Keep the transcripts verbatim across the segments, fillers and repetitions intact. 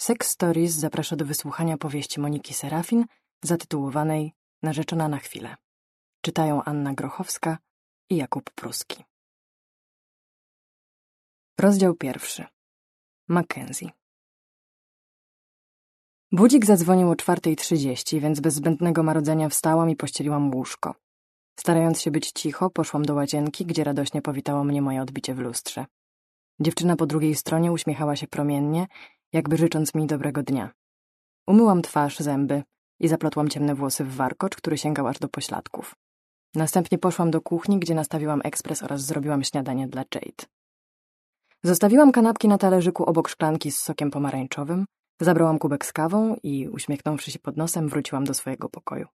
Sex Stories zaprasza do wysłuchania powieści Moniki Serafin zatytułowanej Narzeczona na chwilę. Czytają Anna Grochowska i Jakub Pruski. Rozdział pierwszy. Mackenzie. Budzik zadzwonił o czwartej trzydzieści, więc bez zbędnego marodzenia wstałam i pościeliłam łóżko. Starając się być cicho, poszłam do łazienki, gdzie radośnie powitało mnie moje odbicie w lustrze. Dziewczyna po drugiej stronie uśmiechała się promiennie, jakby życząc mi dobrego dnia. Umyłam twarz, zęby i zaplotłam ciemne włosy w warkocz, który sięgał aż do pośladków. Następnie poszłam do kuchni, gdzie nastawiłam ekspres oraz zrobiłam śniadanie dla Jade. Zostawiłam kanapki na talerzyku obok szklanki z sokiem pomarańczowym, zabrałam kubek z kawą i, uśmiechnąwszy się pod nosem, wróciłam do swojego pokoju.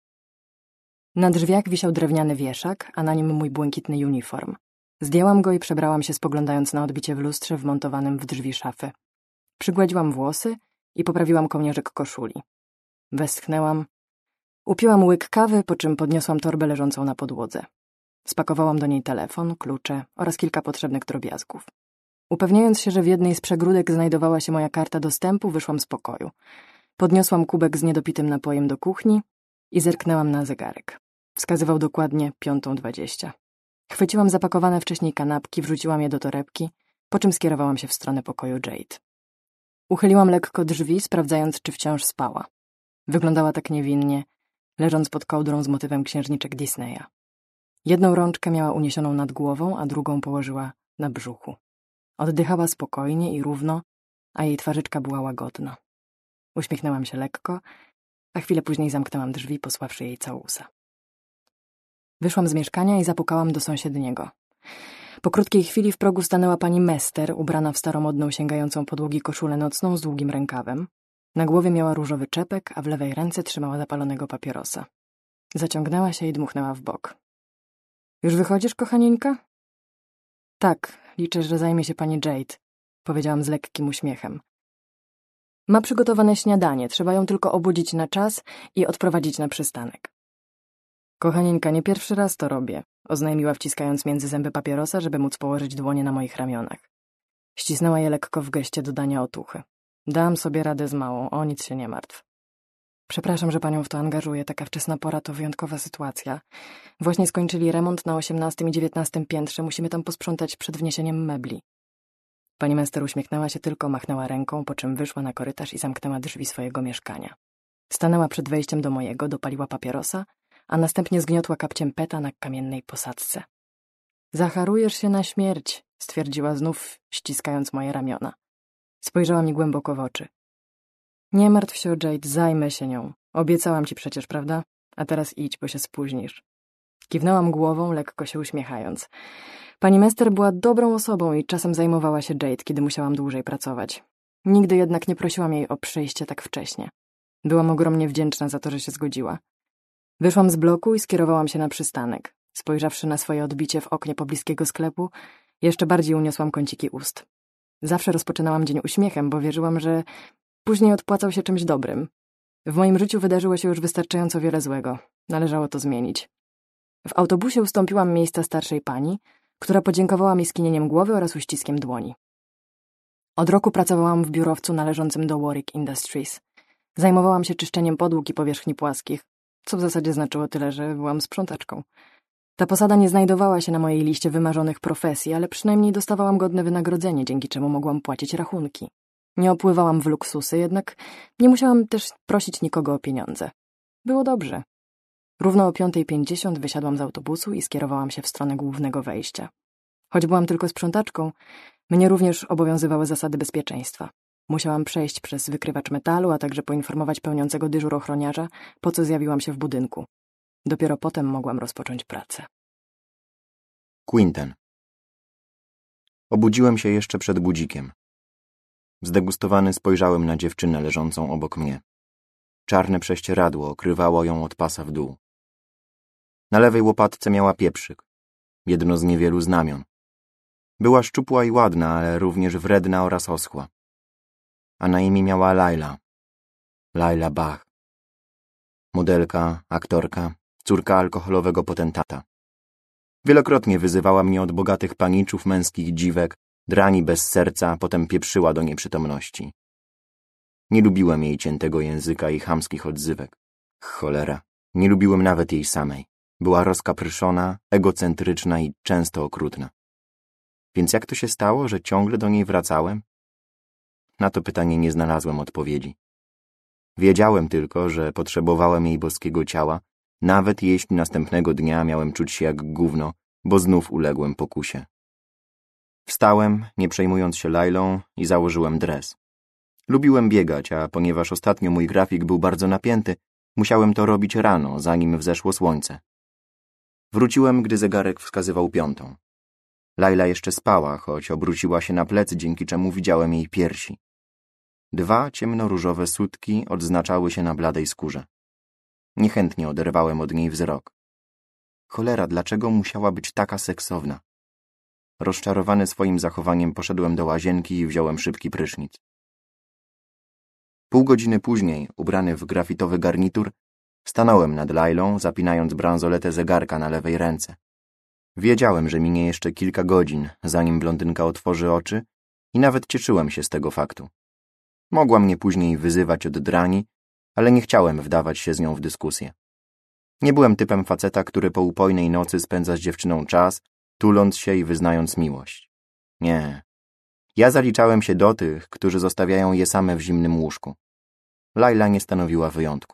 Na drzwiach wisiał drewniany wieszak, a na nim mój błękitny uniform. Zdjęłam go i przebrałam się, spoglądając na odbicie w lustrze wmontowanym w drzwi szafy. Przygładziłam włosy i poprawiłam kołnierzyk koszuli. Westchnęłam, upiłam łyk kawy, po czym podniosłam torbę leżącą na podłodze. Spakowałam do niej telefon, klucze oraz kilka potrzebnych drobiazgów. Upewniając się, że w jednej z przegródek znajdowała się moja karta dostępu, wyszłam z pokoju. Podniosłam kubek z niedopitym napojem do kuchni i zerknęłam na zegarek. Wskazywał dokładnie piątą dwadzieścia. Chwyciłam zapakowane wcześniej kanapki, wrzuciłam je do torebki, po czym skierowałam się w stronę pokoju Jade. Uchyliłam lekko drzwi, sprawdzając, czy wciąż spała. Wyglądała tak niewinnie, leżąc pod kołdrą z motywem księżniczek Disneya. Jedną rączkę miała uniesioną nad głową, a drugą położyła na brzuchu. Oddychała spokojnie i równo, a jej twarzyczka była łagodna. Uśmiechnęłam się lekko, a chwilę później zamknęłam drzwi, posławszy jej całusa. Wyszłam z mieszkania i zapukałam do sąsiedniego. Po krótkiej chwili w progu stanęła pani Mester, ubrana w staromodną, sięgającą podłogi koszulę nocną z długim rękawem. Na głowie miała różowy czepek, a w lewej ręce trzymała zapalonego papierosa. Zaciągnęła się i dmuchnęła w bok. — Już wychodzisz, kochanieńka? — Tak, liczę, że zajmie się pani Jade — powiedziałam z lekkim uśmiechem. — Ma przygotowane śniadanie, trzeba ją tylko obudzić na czas i odprowadzić na przystanek. — Kochanieńka, nie pierwszy raz to robię — oznajmiła, wciskając między zęby papierosa, żeby móc położyć dłonie na moich ramionach. Ścisnęła je lekko w geście dodania otuchy. Dam sobie radę z małą, o nic się nie martw. Przepraszam, że panią w to angażuję, taka wczesna pora to wyjątkowa sytuacja. Właśnie skończyli remont na osiemnastym i dziewiętnastym piętrze, musimy tam posprzątać przed wniesieniem mebli. Pani Mester uśmiechnęła się tylko, machnęła ręką, po czym wyszła na korytarz i zamknęła drzwi swojego mieszkania. Stanęła przed wejściem do mojego, dopaliła papierosa, a następnie zgniotła kapciem peta na kamiennej posadzce. Zacharujesz się na śmierć, stwierdziła znów, ściskając moje ramiona. Spojrzała mi głęboko w oczy. Nie martw się o Jade, zajmę się nią. Obiecałam ci przecież, prawda? A teraz idź, bo się spóźnisz. Kiwnęłam głową, lekko się uśmiechając. Pani Mester była dobrą osobą i czasem zajmowała się Jade, kiedy musiałam dłużej pracować. Nigdy jednak nie prosiłam jej o przyjście tak wcześnie. Byłam ogromnie wdzięczna za to, że się zgodziła. Wyszłam z bloku i skierowałam się na przystanek. Spojrzawszy na swoje odbicie w oknie pobliskiego sklepu, jeszcze bardziej uniosłam kąciki ust. Zawsze rozpoczynałam dzień uśmiechem, bo wierzyłam, że później odpłacał się czymś dobrym. W moim życiu wydarzyło się już wystarczająco wiele złego. Należało to zmienić. W autobusie ustąpiłam miejsca starszej pani, która podziękowała mi skinieniem głowy oraz uściskiem dłoni. Od roku pracowałam w biurowcu należącym do Warwick Industries. Zajmowałam się czyszczeniem podłóg i powierzchni płaskich, co w zasadzie znaczyło tyle, że byłam sprzątaczką. Ta posada nie znajdowała się na mojej liście wymarzonych profesji, ale przynajmniej dostawałam godne wynagrodzenie, dzięki czemu mogłam płacić rachunki. Nie opływałam w luksusy, jednak nie musiałam też prosić nikogo o pieniądze. Było dobrze. Równo o piątej pięćdziesiąt wysiadłam z autobusu i skierowałam się w stronę głównego wejścia. Choć byłam tylko sprzątaczką, mnie również obowiązywały zasady bezpieczeństwa. Musiałam przejść przez wykrywacz metalu, a także poinformować pełniącego dyżur ochroniarza, po co zjawiłam się w budynku. Dopiero potem mogłam rozpocząć pracę. Quinten. Obudziłem się jeszcze przed budzikiem. Zdegustowany spojrzałem na dziewczynę leżącą obok mnie. Czarne prześcieradło okrywało ją od pasa w dół. Na lewej łopatce miała pieprzyk, jedno z niewielu znamion. Była szczupła i ładna, ale również wredna oraz oschła. A na imię miała Laila. Laila Bach. Modelka, aktorka, córka alkoholowego potentata. Wielokrotnie wyzywała mnie od bogatych paniczów, męskich dziwek, drani bez serca, a potem pieprzyła do nieprzytomności. Nie lubiłem jej ciętego języka i chamskich odzywek. Cholera, nie lubiłem nawet jej samej. Była rozkapryszona, egocentryczna i często okrutna. Więc jak to się stało, że ciągle do niej wracałem? Na to pytanie nie znalazłem odpowiedzi. Wiedziałem tylko, że potrzebowałem jej boskiego ciała, nawet jeśli następnego dnia miałem czuć się jak gówno, bo znów uległem pokusie. Wstałem, nie przejmując się Lailą, i założyłem dres. Lubiłem biegać, a ponieważ ostatnio mój grafik był bardzo napięty, musiałem to robić rano, zanim wzeszło słońce. Wróciłem, gdy zegarek wskazywał piątą. Laila jeszcze spała, choć obróciła się na plecy, dzięki czemu widziałem jej piersi. Dwa ciemnoróżowe sutki odznaczały się na bladej skórze. Niechętnie oderwałem od niej wzrok. Cholera, dlaczego musiała być taka seksowna? Rozczarowany swoim zachowaniem poszedłem do łazienki i wziąłem szybki prysznic. Pół godziny później, ubrany w grafitowy garnitur, stanąłem nad Lailą, zapinając bransoletę zegarka na lewej ręce. Wiedziałem, że minie jeszcze kilka godzin, zanim blondynka otworzy oczy, i nawet cieszyłem się z tego faktu. Mogła mnie później wyzywać od drani, ale nie chciałem wdawać się z nią w dyskusję. Nie byłem typem faceta, który po upojnej nocy spędza z dziewczyną czas, tuląc się i wyznając miłość. Nie. Ja zaliczałem się do tych, którzy zostawiają je same w zimnym łóżku. Laila nie stanowiła wyjątku.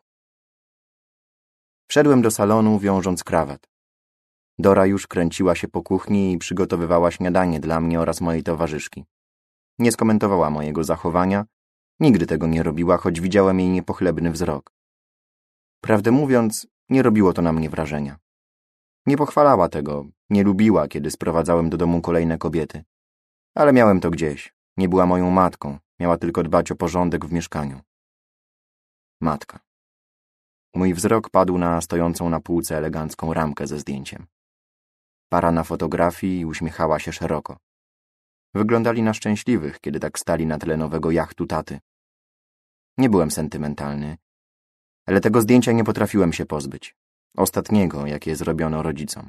Wszedłem do salonu, wiążąc krawat. Dora już kręciła się po kuchni i przygotowywała śniadanie dla mnie oraz mojej towarzyszki. Nie skomentowała mojego zachowania, nigdy tego nie robiła, choć widziałem jej niepochlebny wzrok. Prawdę mówiąc, nie robiło to na mnie wrażenia. Nie pochwalała tego, nie lubiła, kiedy sprowadzałem do domu kolejne kobiety. Ale miałem to gdzieś. Nie była moją matką, miała tylko dbać o porządek w mieszkaniu. Matka. Mój wzrok padł na stojącą na półce elegancką ramkę ze zdjęciem. Para na fotografii uśmiechała się szeroko. Wyglądali na szczęśliwych, kiedy tak stali na tle nowego jachtu taty. Nie byłem sentymentalny, ale tego zdjęcia nie potrafiłem się pozbyć. Ostatniego, jakie zrobiono rodzicom.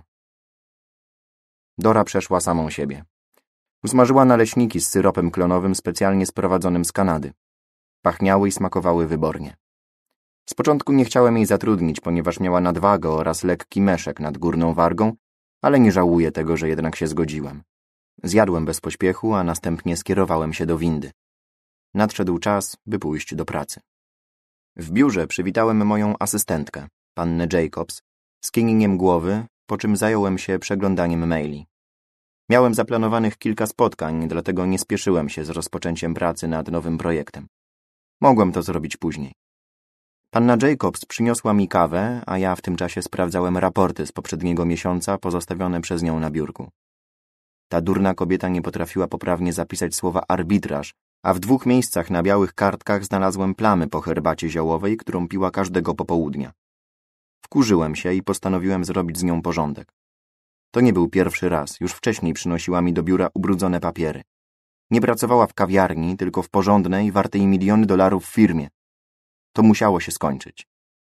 Dora przeszła samą siebie. Usmażyła naleśniki z syropem klonowym specjalnie sprowadzonym z Kanady. Pachniały i smakowały wybornie. Z początku nie chciałem jej zatrudnić, ponieważ miała nadwagę oraz lekki meszek nad górną wargą, ale nie żałuję tego, że jednak się zgodziłem. Zjadłem bez pośpiechu, a następnie skierowałem się do windy. Nadszedł czas, by pójść do pracy. W biurze przywitałem moją asystentkę, pannę Jacobs, z kieniem głowy, po czym zająłem się przeglądaniem maili. Miałem zaplanowanych kilka spotkań, dlatego nie spieszyłem się z rozpoczęciem pracy nad nowym projektem. Mogłem to zrobić później. Panna Jacobs przyniosła mi kawę, a ja w tym czasie sprawdzałem raporty z poprzedniego miesiąca pozostawione przez nią na biurku. Ta durna kobieta nie potrafiła poprawnie zapisać słowa arbitraż, a w dwóch miejscach na białych kartkach znalazłem plamy po herbacie ziołowej, którą piła każdego popołudnia. Wkurzyłem się i postanowiłem zrobić z nią porządek. To nie był pierwszy raz, już wcześniej przynosiła mi do biura ubrudzone papiery. Nie pracowała w kawiarni, tylko w porządnej, wartej miliony dolarów firmie. To musiało się skończyć.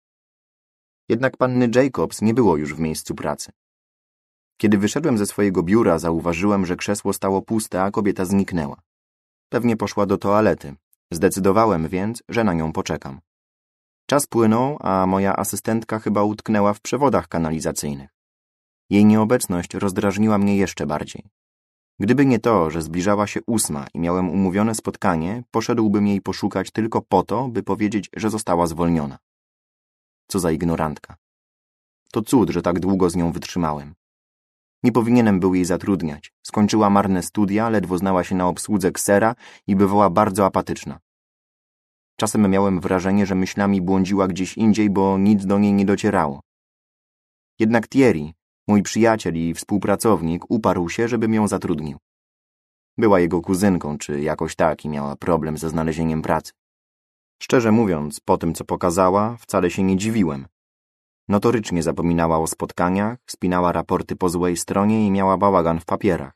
Jednak panny Jacobs nie było już w miejscu pracy. Kiedy wyszedłem ze swojego biura, zauważyłem, że krzesło stało puste, a kobieta zniknęła. Pewnie poszła do toalety. Zdecydowałem więc, że na nią poczekam. Czas płynął, a moja asystentka chyba utknęła w przewodach kanalizacyjnych. Jej nieobecność rozdrażniła mnie jeszcze bardziej. Gdyby nie to, że zbliżała się ósma i miałem umówione spotkanie, poszedłbym jej poszukać tylko po to, by powiedzieć, że została zwolniona. Co za ignorantka. To cud, że tak długo z nią wytrzymałem. Nie powinienem był jej zatrudniać. Skończyła marne studia, ledwo znała się na obsłudze ksera i bywała bardzo apatyczna. Czasem miałem wrażenie, że myślami błądziła gdzieś indziej, bo nic do niej nie docierało. Jednak Thierry, mój przyjaciel i współpracownik, uparł się, żebym ją zatrudnił. Była jego kuzynką, czy jakoś tak, i miała problem ze znalezieniem pracy. Szczerze mówiąc, po tym, co pokazała, wcale się nie dziwiłem. Notorycznie zapominała o spotkaniach, spinała raporty po złej stronie i miała bałagan w papierach.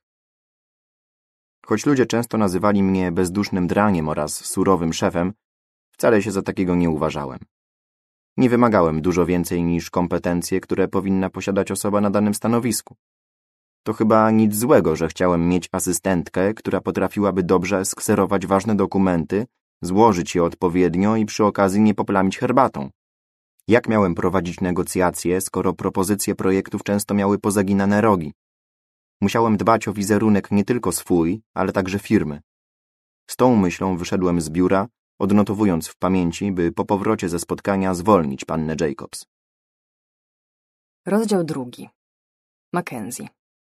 Choć ludzie często nazywali mnie bezdusznym draniem oraz surowym szefem, wcale się za takiego nie uważałem. Nie wymagałem dużo więcej niż kompetencje, które powinna posiadać osoba na danym stanowisku. To chyba nic złego, że chciałem mieć asystentkę, która potrafiłaby dobrze skserować ważne dokumenty złożyć je odpowiednio i przy okazji nie poplamić herbatą. Jak miałem prowadzić negocjacje, skoro propozycje projektów często miały pozaginane rogi? Musiałem dbać o wizerunek nie tylko swój, ale także firmy. Z tą myślą wyszedłem z biura, odnotowując w pamięci, by po powrocie ze spotkania zwolnić pannę Jacobs. Rozdział drugi. Mackenzie.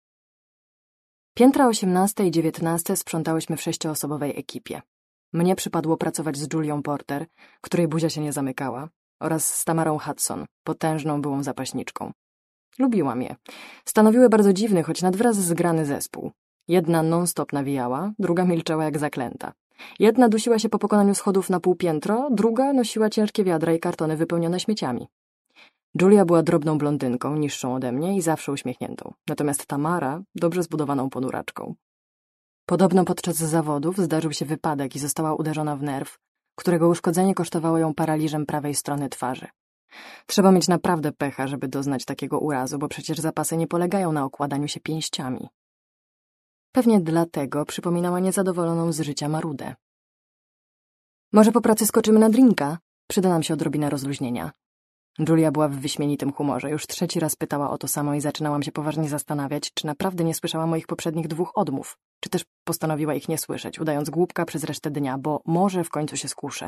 Piętra osiemnaste i dziewiętnaste sprzątałyśmy w sześcioosobowej ekipie. Mnie przypadło pracować z Julią Porter, której buzia się nie zamykała, oraz z Tamarą Hudson, potężną byłą zapaśniczką. Lubiłam je. Stanowiły bardzo dziwny, choć nad wraz zgrany zespół. Jedna non-stop nawijała, druga milczała jak zaklęta. Jedna dusiła się po pokonaniu schodów na półpiętro, druga nosiła ciężkie wiadra i kartony wypełnione śmieciami. Julia była drobną blondynką, niższą ode mnie i zawsze uśmiechniętą, natomiast Tamara dobrze zbudowaną ponuraczką. Podobno podczas zawodów zdarzył się wypadek i została uderzona w nerw, którego uszkodzenie kosztowało ją paraliżem prawej strony twarzy. Trzeba mieć naprawdę pecha, żeby doznać takiego urazu, bo przecież zapasy nie polegają na okładaniu się pięściami. Pewnie dlatego przypominała niezadowoloną z życia Marudę. Może po pracy skoczymy na drinka? Przyda nam się odrobina rozluźnienia. Julia była w wyśmienitym humorze. Już trzeci raz pytała o to samo i zaczynałam się poważnie zastanawiać, czy naprawdę nie słyszała moich poprzednich dwóch odmów, czy też postanowiła ich nie słyszeć, udając głupka przez resztę dnia, bo może w końcu się skuszę.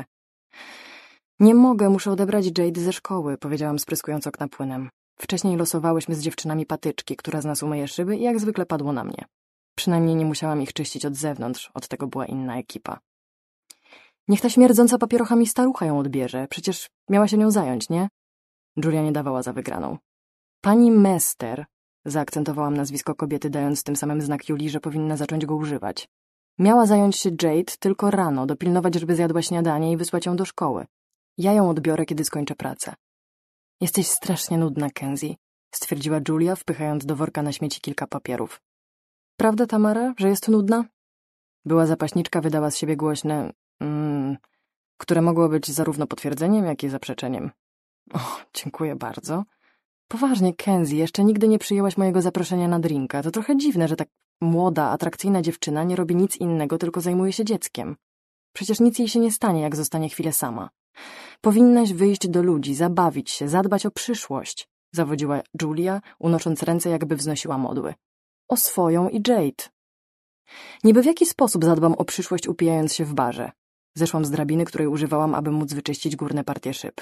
Nie mogę, muszę odebrać Jade ze szkoły, powiedziałam spryskując okna płynem. Wcześniej losowałyśmy z dziewczynami patyczki, która z nas umyje szyby i jak zwykle padło na mnie. Przynajmniej nie musiałam ich czyścić od zewnątrz, od tego była inna ekipa. Niech ta śmierdząca papierochami starucha ją odbierze, przecież miała się nią zająć, nie? Julia nie dawała za wygraną. Pani Mester, zaakcentowałam nazwisko kobiety, dając tym samym znak Julii, że powinna zacząć go używać. Miała zająć się Jade tylko rano, dopilnować, żeby zjadła śniadanie i wysłać ją do szkoły. Ja ją odbiorę, kiedy skończę pracę. Jesteś strasznie nudna, Kenzie, stwierdziła Julia, wpychając do worka na śmieci kilka papierów. Prawda, Tamara, że jest nudna? Była zapaśniczka, wydała z siebie głośne mm, które mogło być zarówno potwierdzeniem, jak i zaprzeczeniem. O, dziękuję bardzo. Poważnie, Kenzie, jeszcze nigdy nie przyjęłaś mojego zaproszenia na drinka. To trochę dziwne, że tak młoda, atrakcyjna dziewczyna nie robi nic innego, tylko zajmuje się dzieckiem. Przecież nic jej się nie stanie, jak zostanie chwilę sama. Powinnaś wyjść do ludzi, zabawić się, zadbać o przyszłość, zawodziła Julia, unosząc ręce, jakby wznosiła modły. O swoją i Jade. Niby w jaki sposób zadbam o przyszłość, upijając się w barze? Zeszłam z drabiny, której używałam, aby móc wyczyścić górne partie szyb.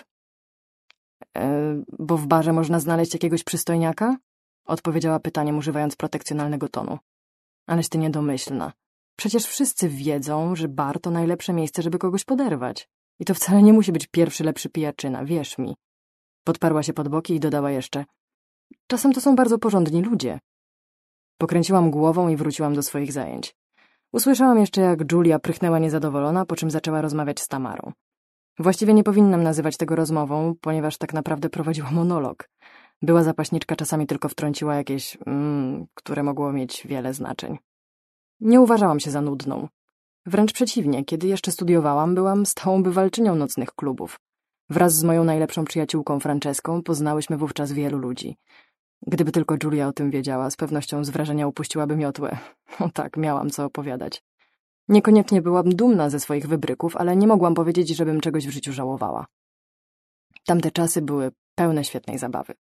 E, bo w barze można znaleźć jakiegoś przystojniaka? Odpowiedziała pytaniem, używając protekcjonalnego tonu. Aleś ty niedomyślna. Przecież wszyscy wiedzą, że bar to najlepsze miejsce, żeby kogoś poderwać. I to wcale nie musi być pierwszy lepszy pijaczyna, wierz mi. Podparła się pod boki i dodała jeszcze. Czasem to są bardzo porządni ludzie. Pokręciłam głową i wróciłam do swoich zajęć. Usłyszałam jeszcze, jak Julia prychnęła niezadowolona, po czym zaczęła rozmawiać z Tamarą. Właściwie nie powinnam nazywać tego rozmową, ponieważ tak naprawdę prowadziła monolog. Była zapaśniczka, czasami tylko wtrąciła jakieś, mm, które mogło mieć wiele znaczeń. Nie uważałam się za nudną. Wręcz przeciwnie, kiedy jeszcze studiowałam, byłam stałą bywalczynią nocnych klubów. Wraz z moją najlepszą przyjaciółką Franceską poznałyśmy wówczas wielu ludzi. Gdyby tylko Julia o tym wiedziała, z pewnością z wrażenia upuściłaby miotłę. O tak, miałam co opowiadać. Niekoniecznie byłam dumna ze swoich wybryków, ale nie mogłam powiedzieć, żebym czegoś w życiu żałowała. Tamte czasy były pełne świetnej zabawy.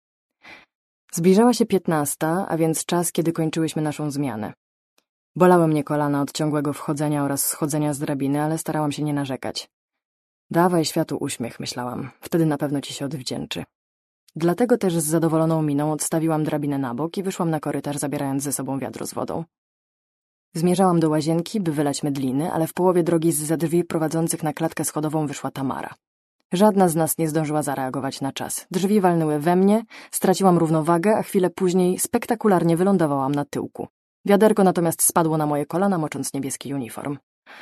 Zbliżała się piętnasta, a więc czas, kiedy kończyłyśmy naszą zmianę. Bolały mnie kolana od ciągłego wchodzenia oraz schodzenia z drabiny, ale starałam się nie narzekać. Dawaj światu uśmiech, myślałam. Wtedy na pewno ci się odwdzięczy. Dlatego też z zadowoloną miną odstawiłam drabinę na bok i wyszłam na korytarz, zabierając ze sobą wiadro z wodą. Zmierzałam do łazienki, by wylać mydliny, ale w połowie drogi zza drzwi prowadzących na klatkę schodową wyszła Tamara. Żadna z nas nie zdążyła zareagować na czas. Drzwi walnęły we mnie, straciłam równowagę, a chwilę później spektakularnie wylądowałam na tyłku. Wiaderko natomiast spadło na moje kolana, mocząc niebieski uniform.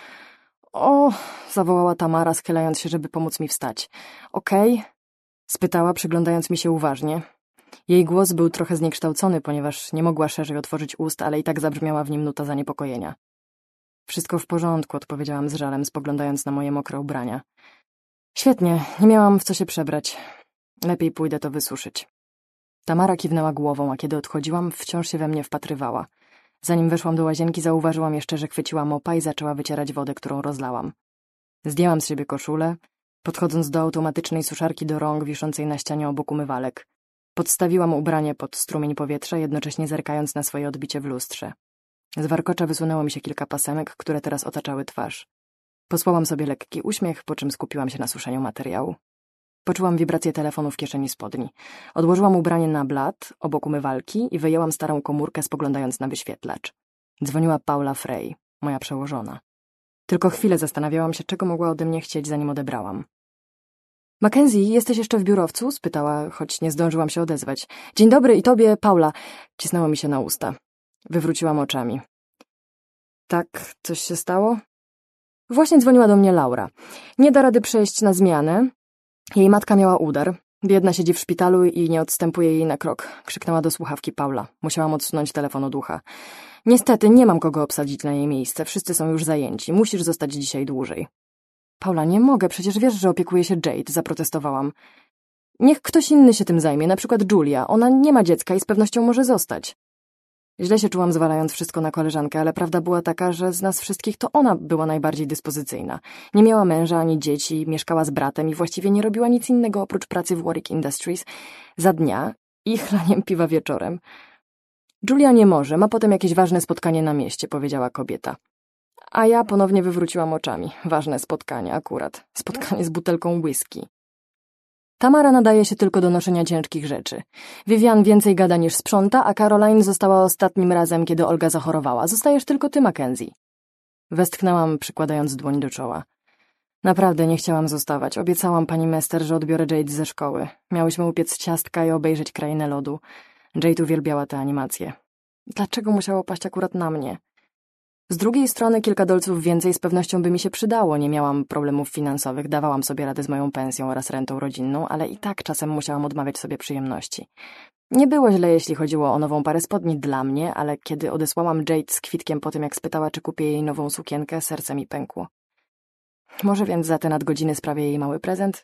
O, zawołała Tamara, schylając się, żeby pomóc mi wstać. Okej? Okay? Spytała, przyglądając mi się uważnie. Jej głos był trochę zniekształcony, ponieważ nie mogła szerzej otworzyć ust, ale i tak zabrzmiała w nim nuta zaniepokojenia. Wszystko w porządku, odpowiedziałam z żalem, spoglądając na moje mokre ubrania. Świetnie, nie miałam w co się przebrać. Lepiej pójdę to wysuszyć. Tamara kiwnęła głową, a kiedy odchodziłam, wciąż się we mnie wpatrywała. Zanim weszłam do łazienki, zauważyłam jeszcze, że chwyciła mopa i zaczęła wycierać wodę, którą rozlałam. Zdjęłam z siebie koszulę, podchodząc do automatycznej suszarki do rąk wiszącej na ścianie obok umywalek. Podstawiłam ubranie pod strumień powietrza, jednocześnie zerkając na swoje odbicie w lustrze. Z warkocza wysunęło mi się kilka pasemek, które teraz otaczały twarz. Posłałam sobie lekki uśmiech, po czym skupiłam się na suszeniu materiału. Poczułam wibrację telefonu w kieszeni spodni. Odłożyłam ubranie na blat, obok umywalki i wyjęłam starą komórkę, spoglądając na wyświetlacz. Dzwoniła Paula Frey, moja przełożona. Tylko chwilę zastanawiałam się, czego mogła ode mnie chcieć, zanim odebrałam. Mackenzie, jesteś jeszcze w biurowcu? Spytała, choć nie zdążyłam się odezwać. Dzień dobry, i tobie, Paula. Cisnęło mi się na usta. Wywróciłam oczami. Tak, coś się stało? Właśnie dzwoniła do mnie Laura. Nie da rady przejść na zmianę. Jej matka miała udar. Biedna siedzi w szpitalu i nie odstępuje jej na krok. Krzyknęła do słuchawki Paula. Musiałam odsunąć telefon od ucha. Niestety, nie mam kogo obsadzić na jej miejsce. Wszyscy są już zajęci. Musisz zostać dzisiaj dłużej. Paula, nie mogę. Przecież wiesz, że opiekuje się Jade. Zaprotestowałam. Niech ktoś inny się tym zajmie. Na przykład Julia. Ona nie ma dziecka i z pewnością może zostać. Źle się czułam, zwalając wszystko na koleżankę, ale prawda była taka, że z nas wszystkich to ona była najbardziej dyspozycyjna. Nie miała męża ani dzieci, mieszkała z bratem i właściwie nie robiła nic innego oprócz pracy w Warwick Industries za dnia i chlaniem piwa wieczorem. Julia nie może, ma potem jakieś ważne spotkanie na mieście, powiedziała kobieta. A ja ponownie wywróciłam oczami. Ważne spotkanie akurat. Spotkanie z butelką whisky. Tamara nadaje się tylko do noszenia ciężkich rzeczy. Vivian więcej gada niż sprząta, a Caroline została ostatnim razem, kiedy Olga zachorowała. Zostajesz tylko ty, Mackenzie. Westchnęłam, przykładając dłoń do czoła. Naprawdę nie chciałam zostawać. Obiecałam pani Mester, że odbiorę Jade ze szkoły. Miałyśmy upiec ciastka i obejrzeć Krainę Lodu. Jade uwielbiała te animacje. Dlaczego musiało paść akurat na mnie? Z drugiej strony kilka dolców więcej z pewnością by mi się przydało. Nie miałam problemów finansowych, dawałam sobie radę z moją pensją oraz rentą rodzinną, ale i tak czasem musiałam odmawiać sobie przyjemności. Nie było źle, jeśli chodziło o nową parę spodni dla mnie, ale kiedy odesłałam Jade z kwitkiem po tym, jak spytała, czy kupię jej nową sukienkę, serce mi pękło. Może więc za te nadgodziny sprawię jej mały prezent?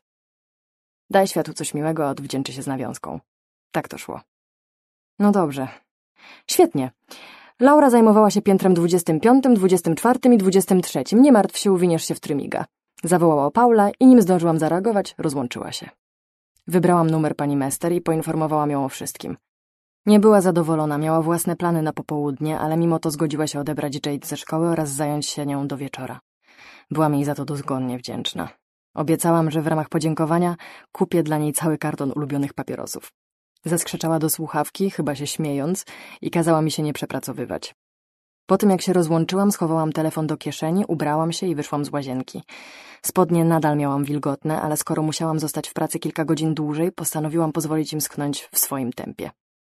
Daj światu coś miłego, a odwdzięczy się z nawiązką. Tak to szło. No dobrze. Świetnie. Laura zajmowała się piętrem dwudziestym piątym, dwudziestym czwartym i dwudziestym trzecim. Nie martw się, uwiniesz się w trymiga. Zawołała Paula i nim zdążyłam zareagować, rozłączyła się. Wybrałam numer pani Mester i poinformowałam ją o wszystkim. Nie była zadowolona, miała własne plany na popołudnie, ale mimo to zgodziła się odebrać Jade ze szkoły oraz zająć się nią do wieczora. Byłam jej za to dozgonnie wdzięczna. Obiecałam, że w ramach podziękowania kupię dla niej cały karton ulubionych papierosów. Zaskrzeczała do słuchawki, chyba się śmiejąc, i kazała mi się nie przepracowywać. Po tym, jak się rozłączyłam, schowałam telefon do kieszeni, ubrałam się i wyszłam z łazienki. Spodnie nadal miałam wilgotne, ale skoro musiałam zostać w pracy kilka godzin dłużej, postanowiłam pozwolić im schchnąć w swoim tempie.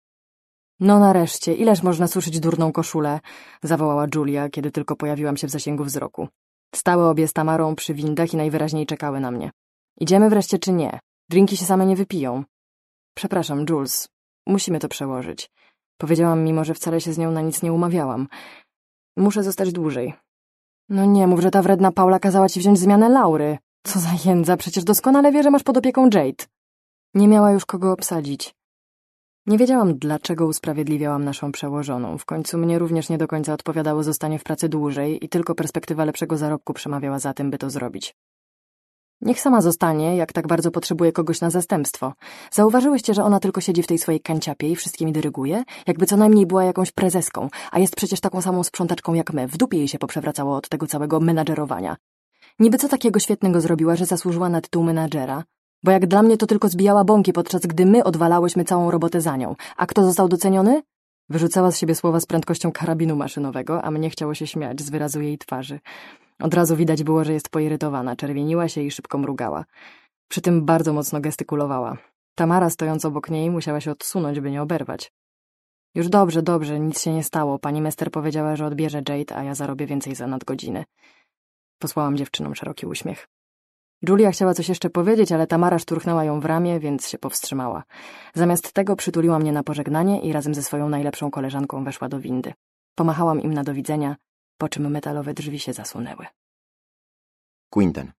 No nareszcie, ileż można suszyć durną koszulę? Zawołała Julia, kiedy tylko pojawiłam się w zasięgu wzroku. Stały obie z Tamarą przy windach i najwyraźniej czekały na mnie. Idziemy wreszcie czy nie? Drinki się same nie wypiją. Przepraszam, Jules, musimy to przełożyć. Powiedziałam, mimo że wcale się z nią na nic nie umawiałam. Muszę zostać dłużej. No nie mów, że ta wredna Paula kazała ci wziąć zmianę Laury. Co za jędza, przecież doskonale wie, że masz pod opieką Jade. Nie miała już kogo obsadzić. Nie wiedziałam, dlaczego usprawiedliwiałam naszą przełożoną. W końcu mnie również nie do końca odpowiadało zostanie w pracy dłużej i tylko perspektywa lepszego zarobku przemawiała za tym, by to zrobić. Niech sama zostanie, jak tak bardzo potrzebuje kogoś na zastępstwo. Zauważyłyście, że ona tylko siedzi w tej swojej kanciapie i wszystkimi dyryguje? Jakby co najmniej była jakąś prezeską, a jest przecież taką samą sprzątaczką jak my. W dupie jej się poprzewracało od tego całego menadżerowania. Niby co takiego świetnego zrobiła, że zasłużyła na tytuł menadżera? Bo jak dla mnie to tylko zbijała bąki, podczas gdy my odwalałyśmy całą robotę za nią. A kto został doceniony? Wyrzucała z siebie słowa z prędkością karabinu maszynowego, a mnie chciało się śmiać z wyrazu jej twarzy. Od razu widać było, że jest poirytowana, czerwieniła się i szybko mrugała. Przy tym bardzo mocno gestykulowała. Tamara, stojąc obok niej, musiała się odsunąć, by nie oberwać. Już dobrze, dobrze, nic się nie stało. Pani Mester powiedziała, że odbierze Jade, a ja zarobię więcej za nadgodziny. Posłałam dziewczynom szeroki uśmiech. Julia chciała coś jeszcze powiedzieć, ale Tamara szturchnęła ją w ramię, więc się powstrzymała. Zamiast tego przytuliła mnie na pożegnanie i razem ze swoją najlepszą koleżanką weszła do windy. Pomachałam im na do widzenia, po czym metalowe drzwi się zasunęły. Quinten.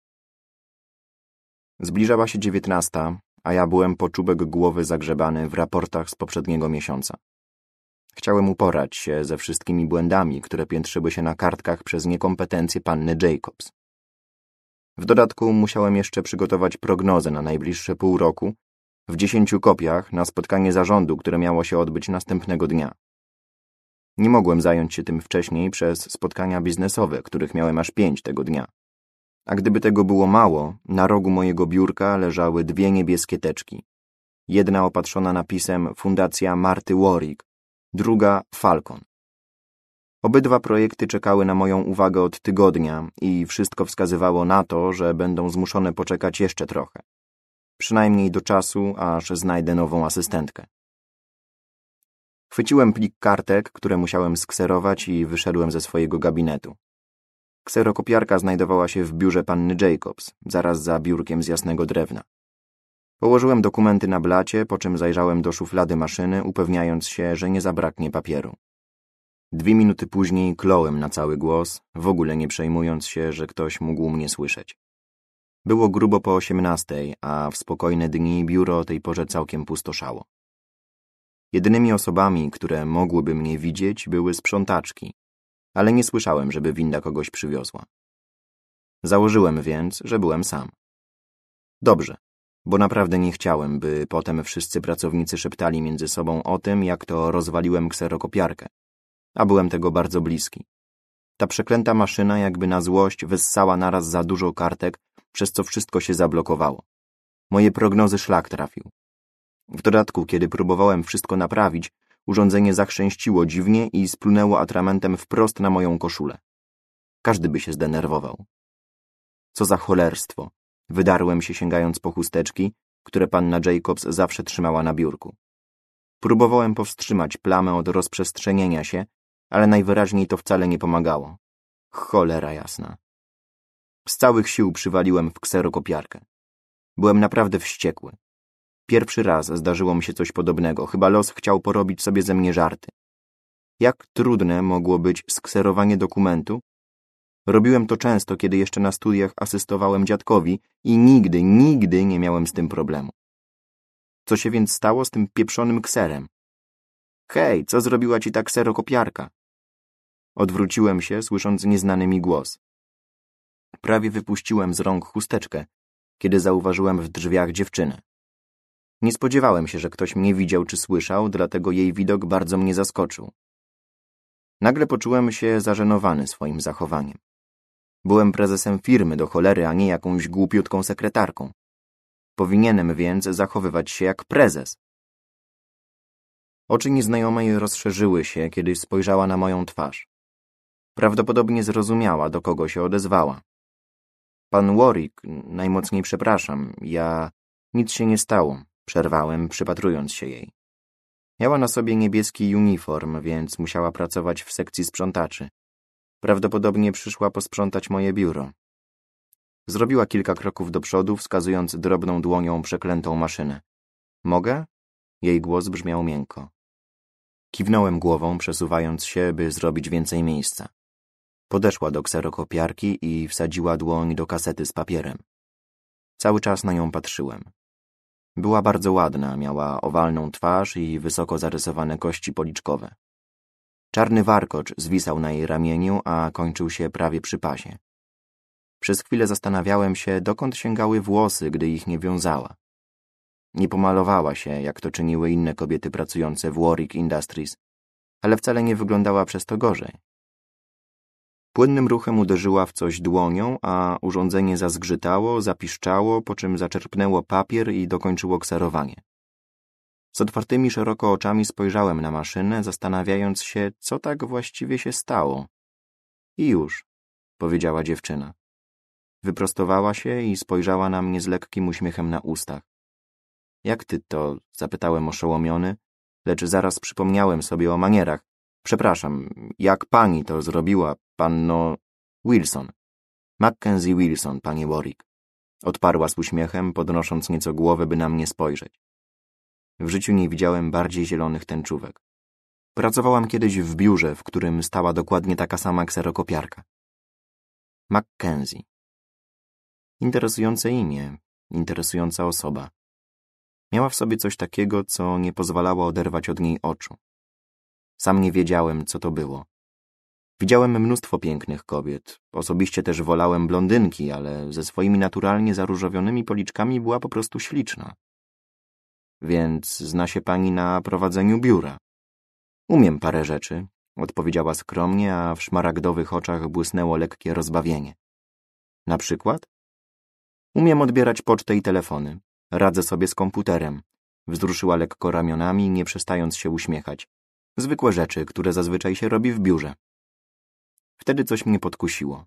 Zbliżała się dziewiętnasta, a ja byłem po czubek głowy zagrzebany w raportach z poprzedniego miesiąca. Chciałem uporać się ze wszystkimi błędami, które piętrzyły się na kartkach przez niekompetencje panny Jacobs. W dodatku musiałem jeszcze przygotować prognozę na najbliższe pół roku w dziesięciu kopiach na spotkanie zarządu, które miało się odbyć następnego dnia. Nie mogłem zająć się tym wcześniej przez spotkania biznesowe, których miałem aż pięć tego dnia. A gdyby tego było mało, na rogu mojego biurka leżały dwie niebieskie teczki. Jedna opatrzona napisem Fundacja Marty Warwick, druga Falcon. Obydwa projekty czekały na moją uwagę od tygodnia i wszystko wskazywało na to, że będą zmuszone poczekać jeszcze trochę. Przynajmniej do czasu, aż znajdę nową asystentkę. Chwyciłem plik kartek, które musiałem skserować i wyszedłem ze swojego gabinetu. Kserokopiarka znajdowała się w biurze panny Jacobs, zaraz za biurkiem z jasnego drewna. Położyłem dokumenty na blacie, po czym zajrzałem do szuflady maszyny, upewniając się, że nie zabraknie papieru. Dwie minuty później kląłem na cały głos, w ogóle nie przejmując się, że ktoś mógł mnie słyszeć. Było grubo po osiemnastej, a w spokojne dni biuro o tej porze całkiem pustoszało. Jedynymi osobami, które mogłyby mnie widzieć, były sprzątaczki, ale nie słyszałem, żeby winda kogoś przywiozła. Założyłem więc, że byłem sam. Dobrze, bo naprawdę nie chciałem, by potem wszyscy pracownicy szeptali między sobą o tym, jak to rozwaliłem kserokopiarkę, a byłem tego bardzo bliski. Ta przeklęta maszyna jakby na złość wyssała naraz za dużo kartek, przez co wszystko się zablokowało. Moje prognozy szlak trafił. W dodatku, kiedy próbowałem wszystko naprawić, urządzenie zachrzęściło dziwnie i splunęło atramentem wprost na moją koszulę. Każdy by się zdenerwował. Co za cholerstwo! Wydarłem się, sięgając po chusteczki, które panna Jacobs zawsze trzymała na biurku. Próbowałem powstrzymać plamę od rozprzestrzenienia się, ale najwyraźniej to wcale nie pomagało. Cholera jasna. Z całych sił przywaliłem w kserokopiarkę. Byłem naprawdę wściekły. Pierwszy raz zdarzyło mi się coś podobnego. Chyba los chciał porobić sobie ze mnie żarty. Jak trudne mogło być skserowanie dokumentu? Robiłem to często, kiedy jeszcze na studiach asystowałem dziadkowi i nigdy, nigdy nie miałem z tym problemu. Co się więc stało z tym pieprzonym kserem? Hej, co zrobiła ci ta kserokopiarka? Odwróciłem się, słysząc nieznany mi głos. Prawie wypuściłem z rąk chusteczkę, kiedy zauważyłem w drzwiach dziewczynę. Nie spodziewałem się, że ktoś mnie widział czy słyszał, dlatego jej widok bardzo mnie zaskoczył. Nagle poczułem się zażenowany swoim zachowaniem. Byłem prezesem firmy do cholery, a nie jakąś głupiutką sekretarką. Powinienem więc zachowywać się jak prezes. Oczy nieznajomej rozszerzyły się, kiedy spojrzała na moją twarz. Prawdopodobnie zrozumiała, do kogo się odezwała. Pan Warwick, najmocniej przepraszam, ja... Nic się nie stało, przerwałem, przypatrując się jej. Miała na sobie niebieski uniform, więc musiała pracować w sekcji sprzątaczy. Prawdopodobnie przyszła posprzątać moje biuro. Zrobiła kilka kroków do przodu, wskazując drobną dłonią przeklętą maszynę. Mogę? Jej głos brzmiał miękko. Kiwnąłem głową, przesuwając się, by zrobić więcej miejsca. Podeszła do kserokopiarki i wsadziła dłoń do kasety z papierem. Cały czas na nią patrzyłem. Była bardzo ładna, miała owalną twarz i wysoko zarysowane kości policzkowe. Czarny warkocz zwisał na jej ramieniu, a kończył się prawie przy pasie. Przez chwilę zastanawiałem się, dokąd sięgały włosy, gdy ich nie wiązała. Nie pomalowała się, jak to czyniły inne kobiety pracujące w Warwick Industries, ale wcale nie wyglądała przez to gorzej. Płynnym ruchem uderzyła w coś dłonią, a urządzenie zazgrzytało, zapiszczało, po czym zaczerpnęło papier i dokończyło kserowanie. Z otwartymi szeroko oczami spojrzałem na maszynę, zastanawiając się, co tak właściwie się stało. I już, powiedziała dziewczyna. Wyprostowała się i spojrzała na mnie z lekkim uśmiechem na ustach. Jak ty to? Zapytałem oszołomiony, lecz zaraz przypomniałem sobie o manierach. Przepraszam, jak pani to zrobiła, panno Wilson? Mackenzie Wilson, panie Warwick. Odparła z uśmiechem, podnosząc nieco głowę, by na mnie spojrzeć. W życiu nie widziałem bardziej zielonych tęczówek. Pracowałam kiedyś w biurze, w którym stała dokładnie taka sama kserokopiarka. Mackenzie. Interesujące imię, interesująca osoba. Miała w sobie coś takiego, co nie pozwalało oderwać od niej oczu. Sam nie wiedziałem, co to było. Widziałem mnóstwo pięknych kobiet. Osobiście też wolałem blondynki, ale ze swoimi naturalnie zaróżowionymi policzkami była po prostu śliczna. Więc zna się pani na prowadzeniu biura. Umiem parę rzeczy, odpowiedziała skromnie, a w szmaragdowych oczach błysnęło lekkie rozbawienie. Na przykład? Umiem odbierać pocztę i telefony. Radzę sobie z komputerem. Wzruszyła lekko ramionami, nie przestając się uśmiechać. Zwykłe rzeczy, które zazwyczaj się robi w biurze. Wtedy coś mnie podkusiło.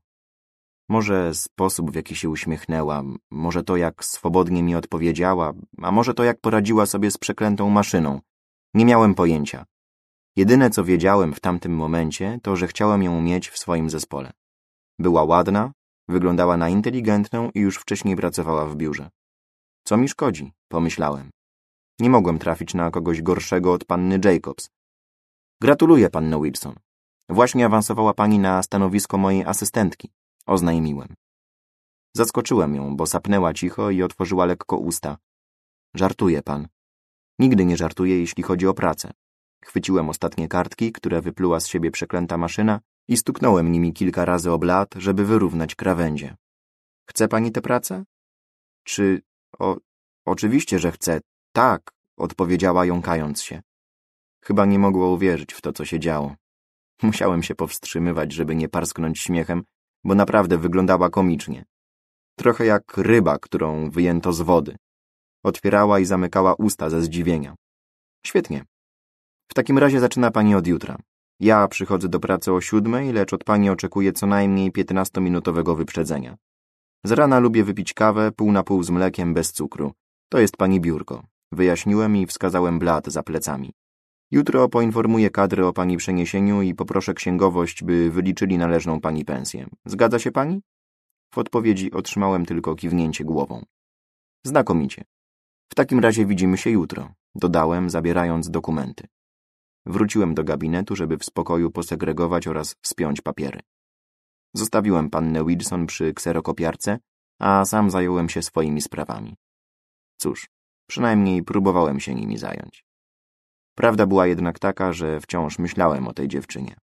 Może sposób, w jaki się uśmiechnęła, może to, jak swobodnie mi odpowiedziała, a może to, jak poradziła sobie z przeklętą maszyną. Nie miałem pojęcia. Jedyne, co wiedziałem w tamtym momencie, to, że chciałem ją mieć w swoim zespole. Była ładna, wyglądała na inteligentną i już wcześniej pracowała w biurze. Co mi szkodzi, pomyślałem. Nie mogłem trafić na kogoś gorszego od panny Jacobs. Gratuluję, panno Wilson. Właśnie awansowała pani na stanowisko mojej asystentki, oznajmiłem. Zaskoczyłem ją, bo sapnęła cicho i otworzyła lekko usta. Żartuje pan. Nigdy nie żartuję, jeśli chodzi o pracę. Chwyciłem ostatnie kartki, które wypluła z siebie przeklęta maszyna i stuknąłem nimi kilka razy o blat, żeby wyrównać krawędzie. Chce pani tę pracę? Czy... O... Oczywiście, że chcę. Tak, odpowiedziała jąkając się. Chyba nie mogła uwierzyć w to, co się działo. Musiałem się powstrzymywać, żeby nie parsknąć śmiechem, bo naprawdę wyglądała komicznie. Trochę jak ryba, którą wyjęto z wody. Otwierała i zamykała usta ze zdziwienia. Świetnie. W takim razie zaczyna pani od jutra. Ja przychodzę do pracy o siódmej, lecz od pani oczekuję co najmniej piętnastominutowego wyprzedzenia. Z rana lubię wypić kawę pół na pół z mlekiem bez cukru. To jest pani biurko. Wyjaśniłem i wskazałem blat za plecami. Jutro poinformuję kadrę o pani przeniesieniu i poproszę księgowość, by wyliczyli należną pani pensję. Zgadza się pani? W odpowiedzi otrzymałem tylko kiwnięcie głową. Znakomicie. W takim razie widzimy się jutro, dodałem, zabierając dokumenty. Wróciłem do gabinetu, żeby w spokoju posegregować oraz spiąć papiery. Zostawiłem pannę Wilson przy kserokopiarce, a sam zająłem się swoimi sprawami. Cóż, przynajmniej próbowałem się nimi zająć. Prawda była jednak taka, że wciąż myślałem o tej dziewczynie.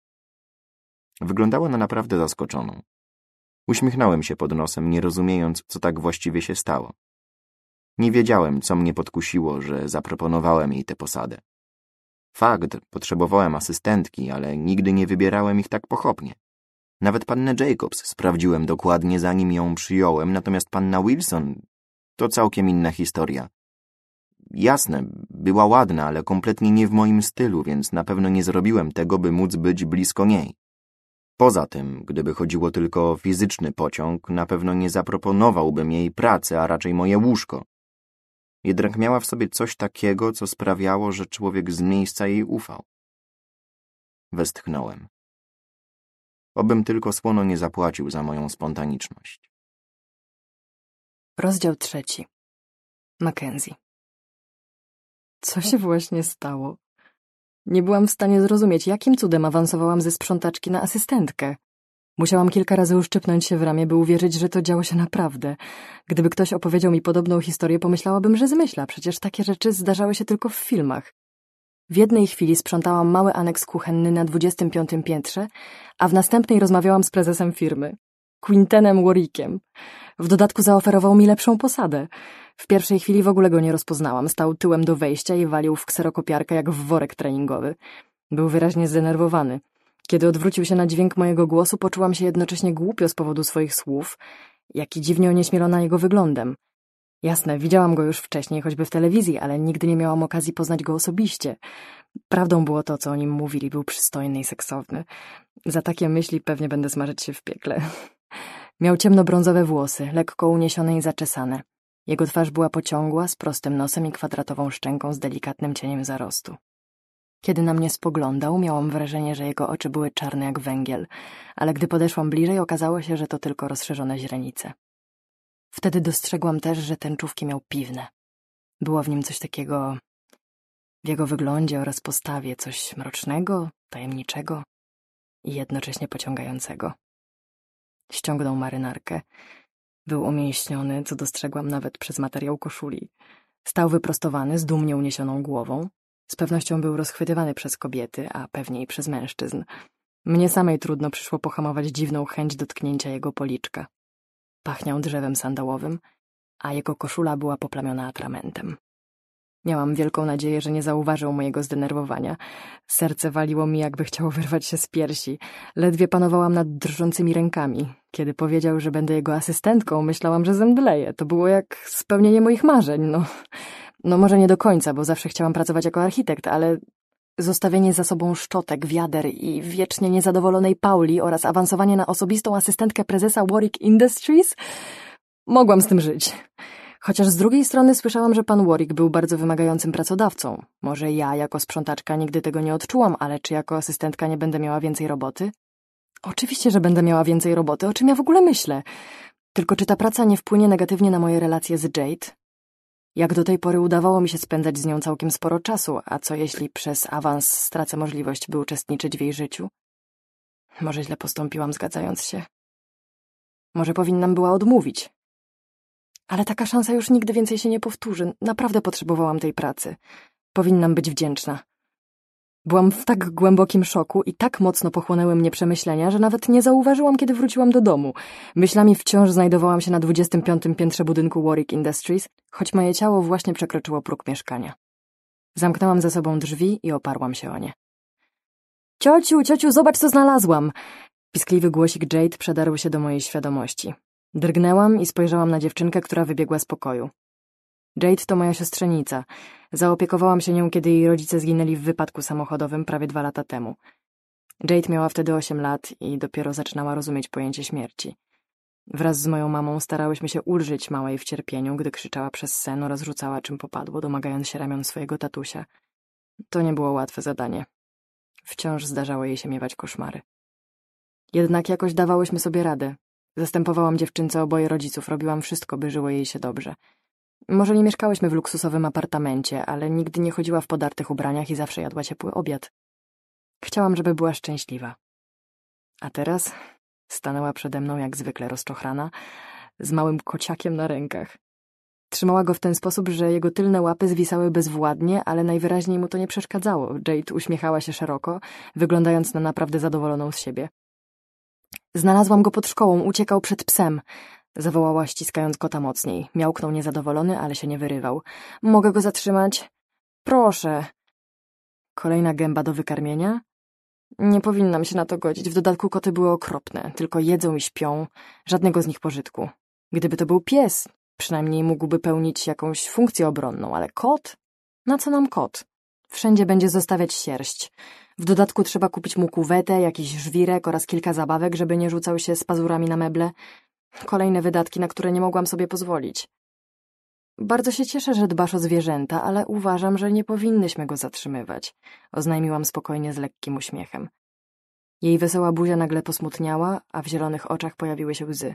Wyglądała na naprawdę zaskoczoną. Uśmiechnąłem się pod nosem, nie rozumiejąc, co tak właściwie się stało. Nie wiedziałem, co mnie podkusiło, że zaproponowałem jej tę posadę. Fakt, potrzebowałem asystentki, ale nigdy nie wybierałem ich tak pochopnie. Nawet pannę Jacobs sprawdziłem dokładnie, zanim ją przyjąłem, natomiast panna Wilson to całkiem inna historia. Jasne, była ładna, ale kompletnie nie w moim stylu, więc na pewno nie zrobiłem tego, by móc być blisko niej. Poza tym, gdyby chodziło tylko o fizyczny pociąg, na pewno nie zaproponowałbym jej pracy, a raczej moje łóżko. Jednak miała w sobie coś takiego, co sprawiało, że człowiek z miejsca jej ufał. Westchnąłem. Obym tylko słono nie zapłacił za moją spontaniczność. Rozdział trzeci. Mackenzie. Co się właśnie stało? Nie byłam w stanie zrozumieć, jakim cudem awansowałam ze sprzątaczki na asystentkę. Musiałam kilka razy uszczypnąć się w ramię, by uwierzyć, że to działo się naprawdę. Gdyby ktoś opowiedział mi podobną historię, pomyślałabym, że zmyśla. Przecież takie rzeczy zdarzały się tylko w filmach. W jednej chwili sprzątałam mały aneks kuchenny na dwudziestym piątym piętrze, a w następnej rozmawiałam z prezesem firmy, Quintenem Warwickiem. W dodatku zaoferował mi lepszą posadę. W pierwszej chwili w ogóle go nie rozpoznałam. Stał tyłem do wejścia i walił w kserokopiarkę jak w worek treningowy. Był wyraźnie zdenerwowany. Kiedy odwrócił się na dźwięk mojego głosu, poczułam się jednocześnie głupio z powodu swoich słów, jak i dziwnie onieśmielona jego wyglądem. Jasne, widziałam go już wcześniej, choćby w telewizji, ale nigdy nie miałam okazji poznać go osobiście. Prawdą było to, co o nim mówili. Był przystojny i seksowny. Za takie myśli pewnie będę smażyć się w piekle. Miał ciemnobrązowe włosy, lekko uniesione i zaczesane. Jego twarz była pociągła, z prostym nosem i kwadratową szczęką z delikatnym cieniem zarostu. Kiedy na mnie spoglądał, miałam wrażenie, że jego oczy były czarne jak węgiel, ale gdy podeszłam bliżej, okazało się, że to tylko rozszerzone źrenice. Wtedy dostrzegłam też, że tęczówki miał piwne. Było w nim coś takiego, w jego wyglądzie oraz postawie, coś mrocznego, tajemniczego i jednocześnie pociągającego. Ściągnął marynarkę. Był umięśniony, co dostrzegłam nawet przez materiał koszuli. Stał wyprostowany, z dumnie uniesioną głową. Z pewnością był rozchwytywany przez kobiety, a pewnie i przez mężczyzn. Mnie samej trudno przyszło pohamować dziwną chęć dotknięcia jego policzka. Pachniał drzewem sandałowym, a jego koszula była poplamiona atramentem. Miałam wielką nadzieję, że nie zauważył mojego zdenerwowania. Serce waliło mi, jakby chciało wyrwać się z piersi. Ledwie panowałam nad drżącymi rękami. Kiedy powiedział, że będę jego asystentką, myślałam, że zemdleję. To było jak spełnienie moich marzeń. No, no może nie do końca, bo zawsze chciałam pracować jako architekt, ale zostawienie za sobą szczotek, wiader i wiecznie niezadowolonej Pauli oraz awansowanie na osobistą asystentkę prezesa Warwick Industries? Mogłam z tym żyć. Chociaż z drugiej strony słyszałam, że pan Warwick był bardzo wymagającym pracodawcą. Może ja jako sprzątaczka nigdy tego nie odczułam, ale czy jako asystentka nie będę miała więcej roboty? Oczywiście, że będę miała więcej roboty. O czym ja w ogóle myślę? Tylko czy ta praca nie wpłynie negatywnie na moje relacje z Jade? Jak do tej pory udawało mi się spędzać z nią całkiem sporo czasu, a co jeśli przez awans stracę możliwość, by uczestniczyć w jej życiu? Może źle postąpiłam, zgadzając się. Może powinnam była odmówić. Ale taka szansa już nigdy więcej się nie powtórzy. Naprawdę potrzebowałam tej pracy. Powinnam być wdzięczna. Byłam w tak głębokim szoku i tak mocno pochłonęły mnie przemyślenia, że nawet nie zauważyłam, kiedy wróciłam do domu. Myślami wciąż znajdowałam się na dwudziestym piątym piętrze budynku Warwick Industries, choć moje ciało właśnie przekroczyło próg mieszkania. Zamknęłam za sobą drzwi i oparłam się o nie. Ciociu, ciociu, zobacz, co znalazłam! Piskliwy głosik Jade przedarł się do mojej świadomości. Drgnęłam i spojrzałam na dziewczynkę, która wybiegła z pokoju. Jade to moja siostrzenica. Zaopiekowałam się nią, kiedy jej rodzice zginęli w wypadku samochodowym prawie dwa lata temu. Jade miała wtedy osiem lat i dopiero zaczynała rozumieć pojęcie śmierci. Wraz z moją mamą starałyśmy się ulżyć małej w cierpieniu, gdy krzyczała przez sen oraz rzucała czym popadło, domagając się ramion swojego tatusia. To nie było łatwe zadanie. Wciąż zdarzało jej się miewać koszmary. Jednak jakoś dawałyśmy sobie radę. Zastępowałam dziewczynce oboje rodziców, robiłam wszystko, by żyło jej się dobrze. Może nie mieszkałyśmy w luksusowym apartamencie, ale nigdy nie chodziła w podartych ubraniach i zawsze jadła ciepły obiad. Chciałam, żeby była szczęśliwa. A teraz stanęła przede mną jak zwykle rozczochrana, z małym kociakiem na rękach. Trzymała go w ten sposób, że jego tylne łapy zwisały bezwładnie, ale najwyraźniej mu to nie przeszkadzało. Jade uśmiechała się szeroko, wyglądając na naprawdę zadowoloną z siebie. Znalazłam go pod szkołą, uciekał przed psem. Zawołała, ściskając kota mocniej. Miałknął niezadowolony, ale się nie wyrywał. Mogę go zatrzymać? Proszę. Kolejna gęba do wykarmienia? Nie powinnam się na to godzić. W dodatku koty były okropne. Tylko jedzą i śpią. Żadnego z nich pożytku. Gdyby to był pies, przynajmniej mógłby pełnić jakąś funkcję obronną, ale kot? Na co nam kot? Wszędzie będzie zostawiać sierść. W dodatku trzeba kupić mu kuwetę, jakiś żwirek oraz kilka zabawek, żeby nie rzucał się z pazurami na meble. Kolejne wydatki, na które nie mogłam sobie pozwolić. Bardzo się cieszę, że dbasz o zwierzęta, ale uważam, że nie powinnyśmy go zatrzymywać, oznajmiłam spokojnie z lekkim uśmiechem. Jej wesoła buzia nagle posmutniała, a w zielonych oczach pojawiły się łzy.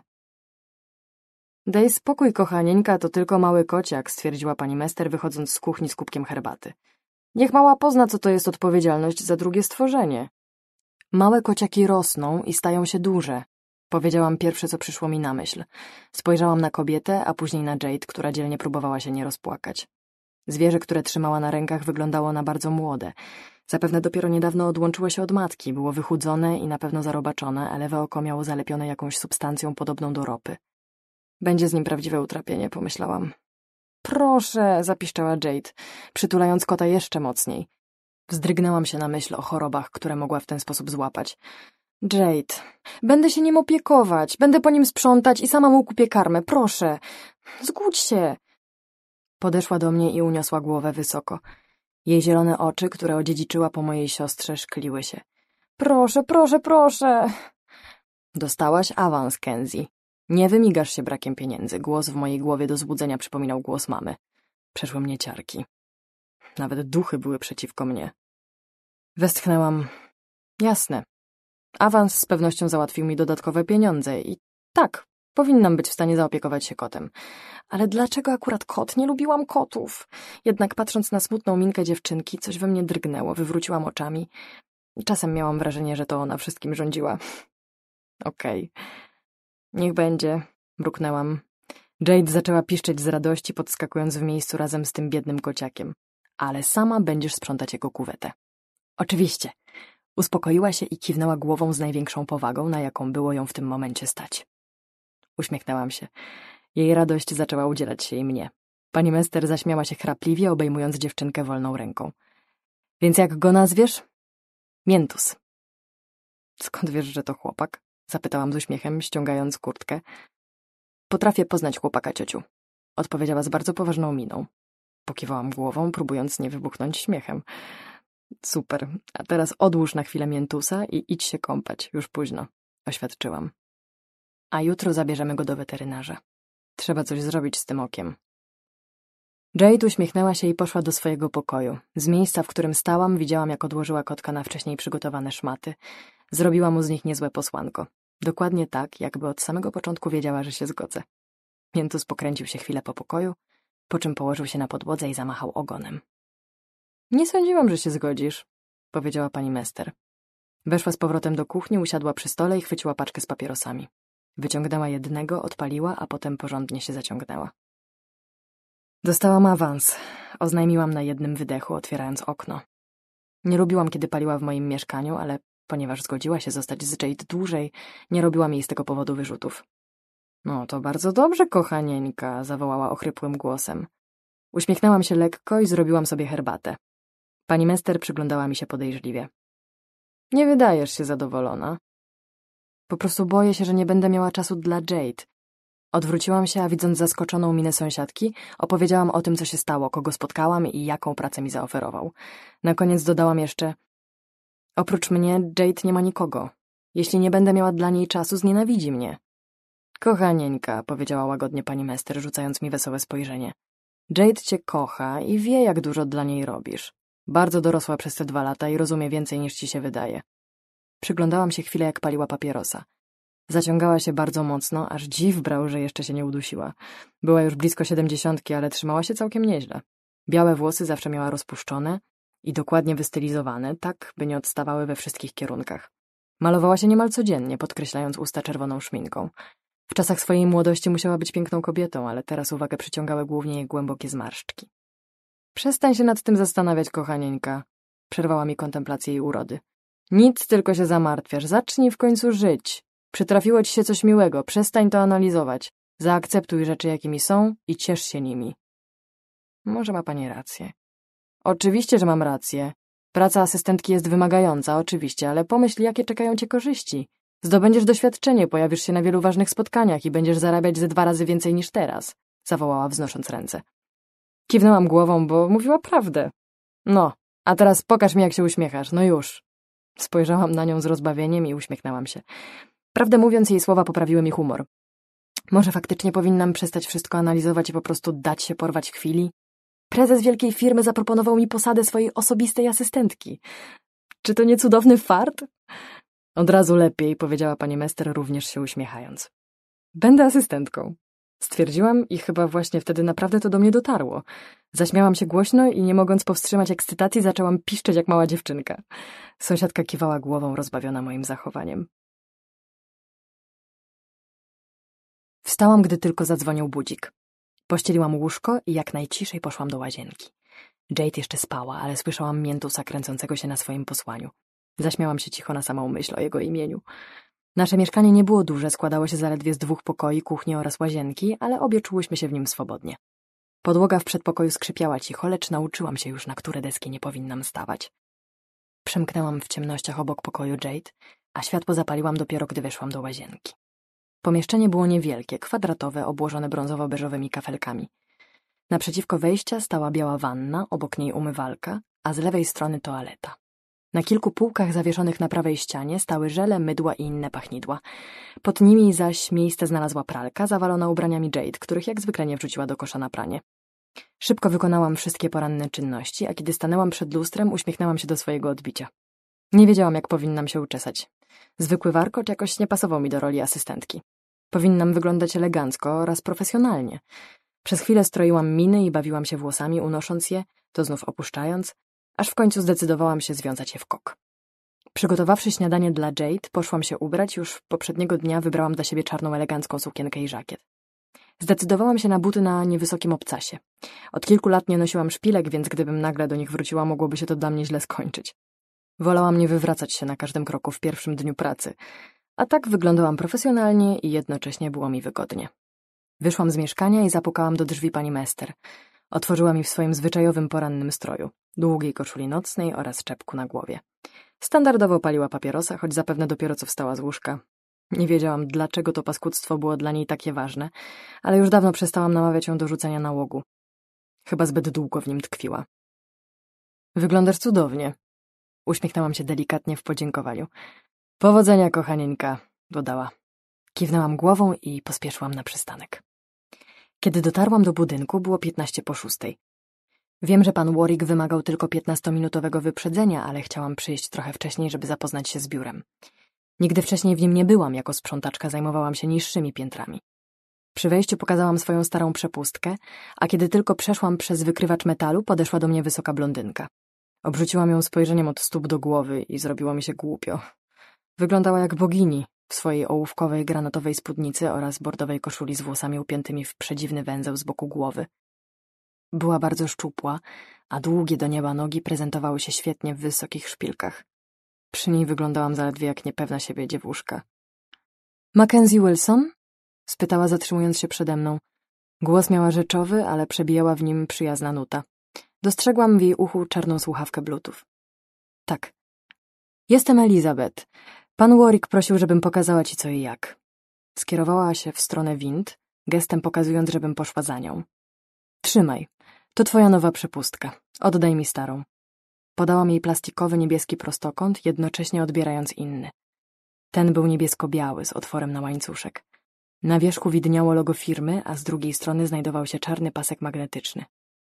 Daj spokój, kochanieńka, to tylko mały kociak, stwierdziła pani Mester, wychodząc z kuchni z kubkiem herbaty. Niech mała pozna, co to jest odpowiedzialność za drugie stworzenie. Małe kociaki rosną i stają się duże. Powiedziałam pierwsze, co przyszło mi na myśl. Spojrzałam na kobietę, a później na Jade, która dzielnie próbowała się nie rozpłakać. Zwierzę, które trzymała na rękach, wyglądało na bardzo młode. Zapewne dopiero niedawno odłączyło się od matki, było wychudzone i na pewno zarobaczone, a lewe oko miało zalepione jakąś substancją podobną do ropy. Będzie z nim prawdziwe utrapienie, pomyślałam. Proszę, zapiszczała Jade, przytulając kota jeszcze mocniej. Wzdrygnęłam się na myśl o chorobach, które mogła w ten sposób złapać. Jade, będę się nim opiekować, będę po nim sprzątać i sama mu kupię karmę, proszę. Zgódź się. Podeszła do mnie i uniosła głowę wysoko. Jej zielone oczy, które odziedziczyła po mojej siostrze, szkliły się. Proszę, proszę, proszę. Dostałaś awans, Kenzie. Nie wymigasz się brakiem pieniędzy. Głos w mojej głowie do złudzenia przypominał głos mamy. Przeszły mnie ciarki. Nawet duchy były przeciwko mnie. Westchnęłam. Jasne. Awans z pewnością załatwił mi dodatkowe pieniądze i tak, powinnam być w stanie zaopiekować się kotem. Ale dlaczego akurat kot? Nie lubiłam kotów. Jednak patrząc na smutną minkę dziewczynki, coś we mnie drgnęło, wywróciłam oczami. Czasem miałam wrażenie, że to ona wszystkim rządziła. Okej. Okay. Niech będzie, mruknęłam. Jade zaczęła piszczeć z radości, podskakując w miejscu razem z tym biednym kociakiem. Ale sama będziesz sprzątać jego kuwetę. Oczywiście. Uspokoiła się i kiwnęła głową z największą powagą, na jaką było ją w tym momencie stać. Uśmiechnęłam się. Jej radość zaczęła udzielać się i mnie. Pani Mester zaśmiała się chrapliwie, obejmując dziewczynkę wolną ręką. Więc jak go nazwiesz? Miętus. Skąd wiesz, że to chłopak? Zapytałam z uśmiechem, ściągając kurtkę. Potrafię poznać chłopaka, ciociu, odpowiedziała z bardzo poważną miną. Pokiwałam głową, próbując nie wybuchnąć śmiechem. Super, a teraz odłóż na chwilę miętusa i idź się kąpać, już późno, oświadczyłam. A jutro zabierzemy go do weterynarza. Trzeba coś zrobić z tym okiem. Jade uśmiechnęła się i poszła do swojego pokoju. Z miejsca, w którym stałam, widziałam, jak odłożyła kotka na wcześniej przygotowane szmaty. Zrobiła mu z nich niezłe posłanko. Dokładnie tak, jakby od samego początku wiedziała, że się zgodzę. Miętus pokręcił się chwilę po pokoju, po czym położył się na podłodze i zamachał ogonem. Nie sądziłam, że się zgodzisz, powiedziała pani Mester. Weszła z powrotem do kuchni, usiadła przy stole i chwyciła paczkę z papierosami. Wyciągnęła jednego, odpaliła, a potem porządnie się zaciągnęła. Dostałam awans, oznajmiłam na jednym wydechu, otwierając okno. Nie lubiłam, kiedy paliła w moim mieszkaniu, ale ponieważ zgodziła się zostać z Jade dłużej, nie robiłam jej z tego powodu wyrzutów. No to bardzo dobrze, kochanieńka, zawołała ochrypłym głosem. Uśmiechnęłam się lekko i zrobiłam sobie herbatę. Pani Mester przyglądała mi się podejrzliwie. Nie wydajesz się zadowolona. Po prostu boję się, że nie będę miała czasu dla Jade. Odwróciłam się, a widząc zaskoczoną minę sąsiadki, opowiedziałam o tym, co się stało, kogo spotkałam i jaką pracę mi zaoferował. Na koniec dodałam jeszcze: oprócz mnie Jade nie ma nikogo. Jeśli nie będę miała dla niej czasu, znienawidzi mnie. Kochanieńka, powiedziała łagodnie pani Mester, rzucając mi wesołe spojrzenie. Jade cię kocha i wie, jak dużo dla niej robisz. Bardzo dorosła przez te dwa lata i rozumie więcej, niż ci się wydaje. Przyglądałam się chwilę, jak paliła papierosa. Zaciągała się bardzo mocno, aż dziw brał, że jeszcze się nie udusiła. Była już blisko siedemdziesiątki, ale trzymała się całkiem nieźle. Białe włosy zawsze miała rozpuszczone i dokładnie wystylizowane, tak, by nie odstawały we wszystkich kierunkach. Malowała się niemal codziennie, podkreślając usta czerwoną szminką. W czasach swojej młodości musiała być piękną kobietą, ale teraz uwagę przyciągały głównie jej głębokie zmarszczki. Przestań się nad tym zastanawiać, kochanieńka, przerwała mi kontemplację jej urody. Nic, tylko się zamartwiasz. Zacznij w końcu żyć. Przytrafiło ci się coś miłego, przestań to analizować. Zaakceptuj rzeczy, jakimi są i ciesz się nimi. Może ma pani rację. Oczywiście, że mam rację. Praca asystentki jest wymagająca, oczywiście, ale pomyśl, jakie czekają cię korzyści. Zdobędziesz doświadczenie, pojawisz się na wielu ważnych spotkaniach i będziesz zarabiać ze dwa razy więcej niż teraz, zawołała, wznosząc ręce. Kiwnęłam głową, bo mówiła prawdę. No, a teraz pokaż mi, jak się uśmiechasz, no już. Spojrzałam na nią z rozbawieniem i uśmiechnęłam się. Prawdę mówiąc, jej słowa poprawiły mi humor. Może faktycznie powinnam przestać wszystko analizować i po prostu dać się porwać w chwili? Prezes wielkiej firmy zaproponował mi posadę swojej osobistej asystentki. Czy to nie cudowny fart? Od razu lepiej, powiedziała pani Mester, również się uśmiechając. Będę asystentką. Stwierdziłam i chyba właśnie wtedy naprawdę to do mnie dotarło. Zaśmiałam się głośno i nie mogąc powstrzymać ekscytacji, zaczęłam piszczeć jak mała dziewczynka. Sąsiadka kiwała głową, rozbawiona moim zachowaniem. Wstałam, gdy tylko zadzwonił budzik. Pościeliłam łóżko i jak najciszej poszłam do łazienki. Jade jeszcze spała, ale słyszałam miętusa kręcącego się na swoim posłaniu. Zaśmiałam się cicho na samą myśl o jego imieniu. Nasze mieszkanie nie było duże, składało się zaledwie z dwóch pokoi, kuchni oraz łazienki, ale obie czułyśmy się w nim swobodnie. Podłoga w przedpokoju skrzypiała cicho, lecz nauczyłam się już, na które deski nie powinnam stawać. Przemknęłam w ciemnościach obok pokoju Jade, a światło zapaliłam dopiero, gdy weszłam do łazienki. Pomieszczenie było niewielkie, kwadratowe, obłożone brązowo-beżowymi kafelkami. Naprzeciwko wejścia stała biała wanna, obok niej umywalka, a z lewej strony toaleta. Na kilku półkach zawieszonych na prawej ścianie stały żele, mydła i inne pachnidła. Pod nimi zaś miejsce znalazła pralka zawalona ubraniami Jade, których jak zwykle nie wrzuciła do kosza na pranie. Szybko wykonałam wszystkie poranne czynności, a kiedy stanęłam przed lustrem, uśmiechnęłam się do swojego odbicia. Nie wiedziałam, jak powinnam się uczesać. Zwykły warkocz jakoś nie pasował mi do roli asystentki. Powinnam wyglądać elegancko oraz profesjonalnie. Przez chwilę stroiłam miny i bawiłam się włosami, unosząc je, to znów opuszczając, aż w końcu zdecydowałam się związać je w kok. Przygotowawszy śniadanie dla Jade, poszłam się ubrać, już poprzedniego dnia wybrałam dla siebie czarną elegancką sukienkę i żakiet. Zdecydowałam się na buty na niewysokim obcasie. Od kilku lat nie nosiłam szpilek, więc gdybym nagle do nich wróciła, mogłoby się to dla mnie źle skończyć. Wolałam nie wywracać się na każdym kroku w pierwszym dniu pracy, a tak wyglądałam profesjonalnie i jednocześnie było mi wygodnie. Wyszłam z mieszkania i zapukałam do drzwi pani Mester. Otworzyła mi w swoim zwyczajowym porannym stroju, długiej koszuli nocnej oraz czepku na głowie. Standardowo paliła papierosa, choć zapewne dopiero co wstała z łóżka. Nie wiedziałam, dlaczego to paskudztwo było dla niej takie ważne, ale już dawno przestałam namawiać ją do rzucenia nałogu. Chyba zbyt długo w nim tkwiła. Wyglądasz cudownie. Uśmiechnęłam się delikatnie w podziękowaniu. Powodzenia, kochanieńka, dodała. Kiwnęłam głową i pospieszyłam na przystanek. Kiedy dotarłam do budynku, było piętnaście po szóstej. Wiem, że pan Warwick wymagał tylko piętnastominutowego wyprzedzenia, ale chciałam przyjść trochę wcześniej, żeby zapoznać się z biurem. Nigdy wcześniej w nim nie byłam, jako sprzątaczka zajmowałam się niższymi piętrami. Przy wejściu pokazałam swoją starą przepustkę, a kiedy tylko przeszłam przez wykrywacz metalu, podeszła do mnie wysoka blondynka. Obrzuciłam ją spojrzeniem od stóp do głowy i zrobiło mi się głupio. Wyglądała jak bogini w swojej ołówkowej granatowej spódnicy oraz bordowej koszuli z włosami upiętymi w przedziwny węzeł z boku głowy. Była bardzo szczupła, a długie do nieba nogi prezentowały się świetnie w wysokich szpilkach. Przy niej wyglądałam zaledwie jak niepewna siebie dziewuszka. Mackenzie Wilson? Spytała, zatrzymując się przede mną. Głos miała rzeczowy, ale przebijała w nim przyjazna nuta. Dostrzegłam w jej uchu czarną słuchawkę bluetooth. Tak. Jestem Elizabeth. Pan Warwick prosił, żebym pokazała ci co i jak. Skierowała się w stronę wind, gestem pokazując, żebym poszła za nią. Trzymaj. To twoja nowa przepustka. Oddaj mi starą. Podałam jej plastikowy niebieski prostokąt, jednocześnie odbierając inny. Ten był niebiesko-biały, z otworem na łańcuszek. Na wierzchu widniało logo firmy, a z drugiej strony znajdował się czarny pasek magnetyczny.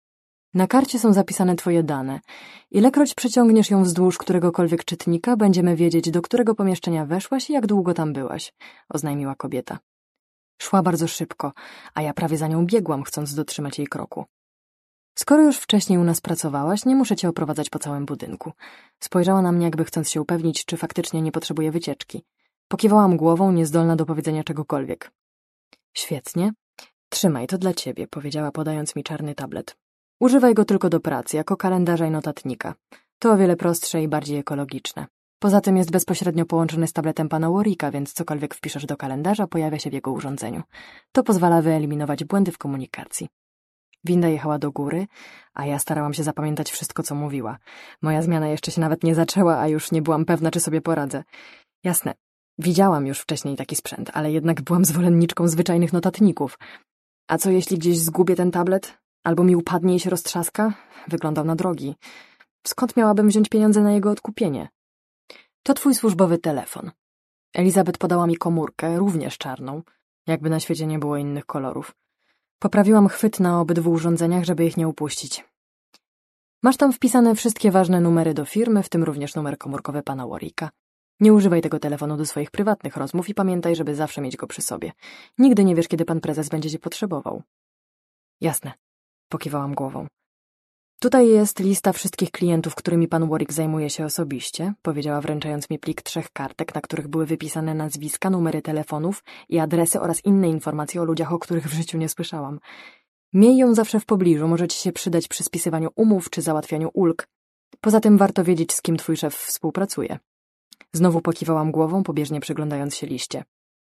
Na karcie są zapisane twoje dane. Ilekroć przeciągniesz ją wzdłuż któregokolwiek czytnika, będziemy wiedzieć, do którego pomieszczenia weszłaś i jak długo tam byłaś, oznajmiła kobieta. Szła bardzo szybko, a ja prawie za nią biegłam, chcąc dotrzymać jej kroku. Skoro już wcześniej u nas pracowałaś, nie muszę cię oprowadzać po całym budynku. Spojrzała na mnie, jakby chcąc się upewnić, czy faktycznie nie potrzebuję wycieczki. Pokiwałam głową, niezdolna do powiedzenia czegokolwiek. Świetnie. Trzymaj, to dla ciebie, powiedziała, podając mi czarny tablet. Używaj go tylko do pracy, jako kalendarza i notatnika. To o wiele prostsze i bardziej ekologiczne. Poza tym jest bezpośrednio połączony z tabletem pana Warwicka, więc cokolwiek wpiszesz do kalendarza, pojawia się w jego urządzeniu. To pozwala wyeliminować błędy w komunikacji. Winda jechała do góry, a ja starałam się zapamiętać wszystko, co mówiła. Moja zmiana jeszcze się nawet nie zaczęła, a już nie byłam pewna, czy sobie poradzę. Jasne, widziałam już wcześniej taki sprzęt, ale jednak byłam zwolenniczką zwyczajnych notatników. A co jeśli gdzieś zgubię ten tablet? Albo mi upadnie i się roztrzaska? Wyglądał na drogi. Skąd miałabym wziąć pieniądze na jego odkupienie? To twój służbowy telefon. Elizabeth podała mi komórkę, również czarną, jakby na świecie nie było innych kolorów. Poprawiłam chwyt na obydwu urządzeniach, żeby ich nie upuścić. Masz tam wpisane wszystkie ważne numery do firmy, w tym również numer komórkowy pana Warwicka. Nie używaj tego telefonu do swoich prywatnych rozmów i pamiętaj, żeby zawsze mieć go przy sobie. Nigdy nie wiesz, kiedy pan prezes będzie cię potrzebował. Jasne, pokiwałam głową. Tutaj jest lista wszystkich klientów, którymi pan Warwick zajmuje się osobiście, powiedziała, wręczając mi plik trzech kartek, na których były wypisane nazwiska, numery telefonów i adresy oraz inne informacje o ludziach, o których w życiu nie słyszałam. Miej ją zawsze w pobliżu, może ci się przydać przy spisywaniu umów czy załatwianiu ulg. Poza tym warto wiedzieć, z kim twój szef współpracuje. Znowu pokiwałam głową, pobieżnie przyglądając się liście.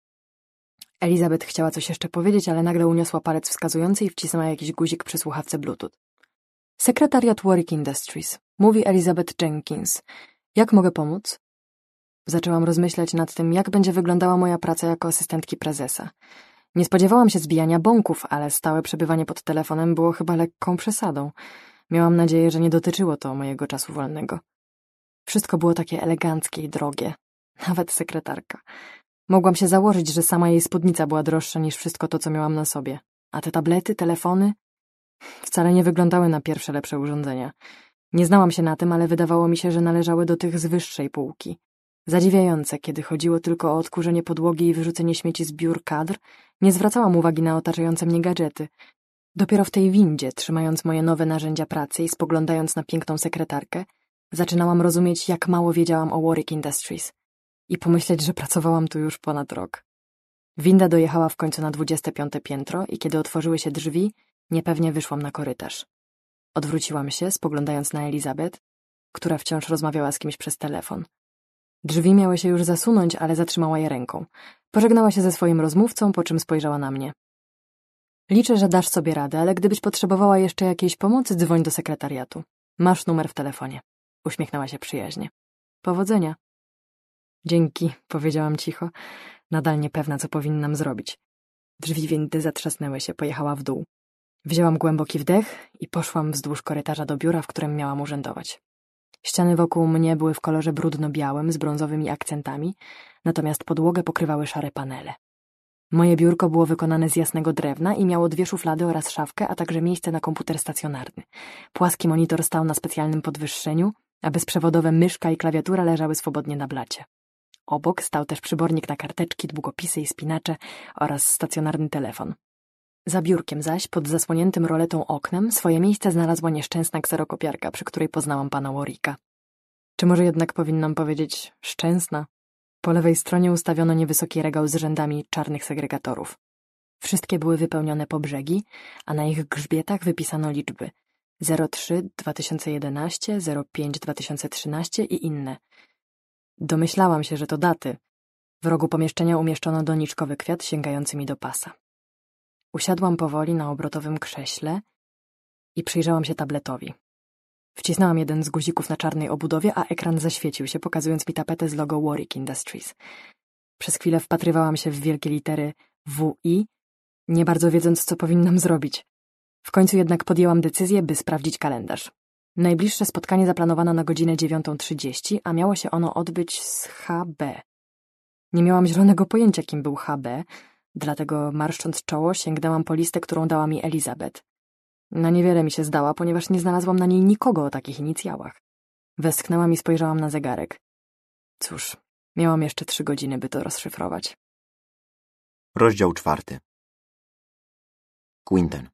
Elizabeth chciała coś jeszcze powiedzieć, ale nagle uniosła palec wskazujący i wcisnęła jakiś guzik przy słuchawce bluetooth. Sekretariat Warwick Industries. Mówi Elizabeth Jenkins. Jak mogę pomóc? Zaczęłam rozmyślać nad tym, jak będzie wyglądała moja praca jako asystentki prezesa. Nie spodziewałam się zbijania bąków, ale stałe przebywanie pod telefonem było chyba lekką przesadą. Miałam nadzieję, że nie dotyczyło to mojego czasu wolnego. Wszystko było takie eleganckie i drogie. Nawet sekretarka. Mogłam się założyć, że sama jej spódnica była droższa niż wszystko to, co miałam na sobie. A te tablety, telefony... Wcale nie wyglądały na pierwsze lepsze urządzenia. Nie znałam się na tym, ale wydawało mi się, że należały do tych z wyższej półki. Zadziwiające, kiedy chodziło tylko o odkurzenie podłogi i wyrzucenie śmieci z biur kadr, nie zwracałam uwagi na otaczające mnie gadżety. Dopiero w tej windzie, trzymając moje nowe narzędzia pracy i spoglądając na piękną sekretarkę, zaczynałam rozumieć, jak mało wiedziałam o Warwick Industries i pomyśleć, że pracowałam tu już ponad rok. Winda dojechała w końcu na dwudzieste piąte piętro i kiedy otworzyły się drzwi, niepewnie wyszłam na korytarz. Odwróciłam się, spoglądając na Elizabeth, która wciąż rozmawiała z kimś przez telefon. Drzwi miały się już zasunąć, ale zatrzymała je ręką. Pożegnała się ze swoim rozmówcą, po czym spojrzała na mnie. Liczę, że dasz sobie radę, ale gdybyś potrzebowała jeszcze jakiejś pomocy, dzwoń do sekretariatu. Masz numer w telefonie. Uśmiechnęła się przyjaźnie. Powodzenia. Dzięki, powiedziałam cicho, nadal niepewna, co powinnam zrobić. Drzwi windy zatrzasnęły się, pojechała w dół. Wzięłam głęboki wdech i poszłam wzdłuż korytarza do biura, w którym miałam urzędować. Ściany wokół mnie były w kolorze brudno-białym z brązowymi akcentami, natomiast podłogę pokrywały szare panele. Moje biurko było wykonane z jasnego drewna i miało dwie szuflady oraz szafkę, a także miejsce na komputer stacjonarny. Płaski monitor stał na specjalnym podwyższeniu, a bezprzewodowe myszka i klawiatura leżały swobodnie na blacie. Obok stał też przybornik na karteczki, długopisy i spinacze oraz stacjonarny telefon. Za biurkiem zaś, pod zasłoniętym roletą oknem, swoje miejsce znalazła nieszczęsna kserokopiarka, przy której poznałam pana Warwicka. Czy może jednak powinnam powiedzieć szczęsna? Po lewej stronie ustawiono niewysoki regał z rzędami czarnych segregatorów. Wszystkie były wypełnione po brzegi, a na ich grzbietach wypisano liczby zero trzy dwa tysiące jedenaście, zero pięć dwa tysiące trzynaście i inne. Domyślałam się, że to daty. W rogu pomieszczenia umieszczono doniczkowy kwiat sięgający mi do pasa. Usiadłam powoli na obrotowym krześle i przyjrzałam się tabletowi. Wcisnęłam jeden z guzików na czarnej obudowie, a ekran zaświecił się, pokazując mi tapetę z logo Warwick Industries. Przez chwilę wpatrywałam się w wielkie litery W I, nie bardzo wiedząc, co powinnam zrobić. W końcu jednak podjęłam decyzję, by sprawdzić kalendarz. Najbliższe spotkanie zaplanowano na godzinę dziewiątą trzydzieści, a miało się ono odbyć z H B. Nie miałam zielonego pojęcia, kim był H B, dlatego marszcząc czoło sięgnęłam po listę, którą dała mi Elizabeth. Na niewiele mi się zdała, ponieważ nie znalazłam na niej nikogo o takich inicjałach. Westchnęłam i spojrzałam na zegarek. Cóż, miałam jeszcze trzy godziny, by to rozszyfrować. Rozdział czwarty. Quinten.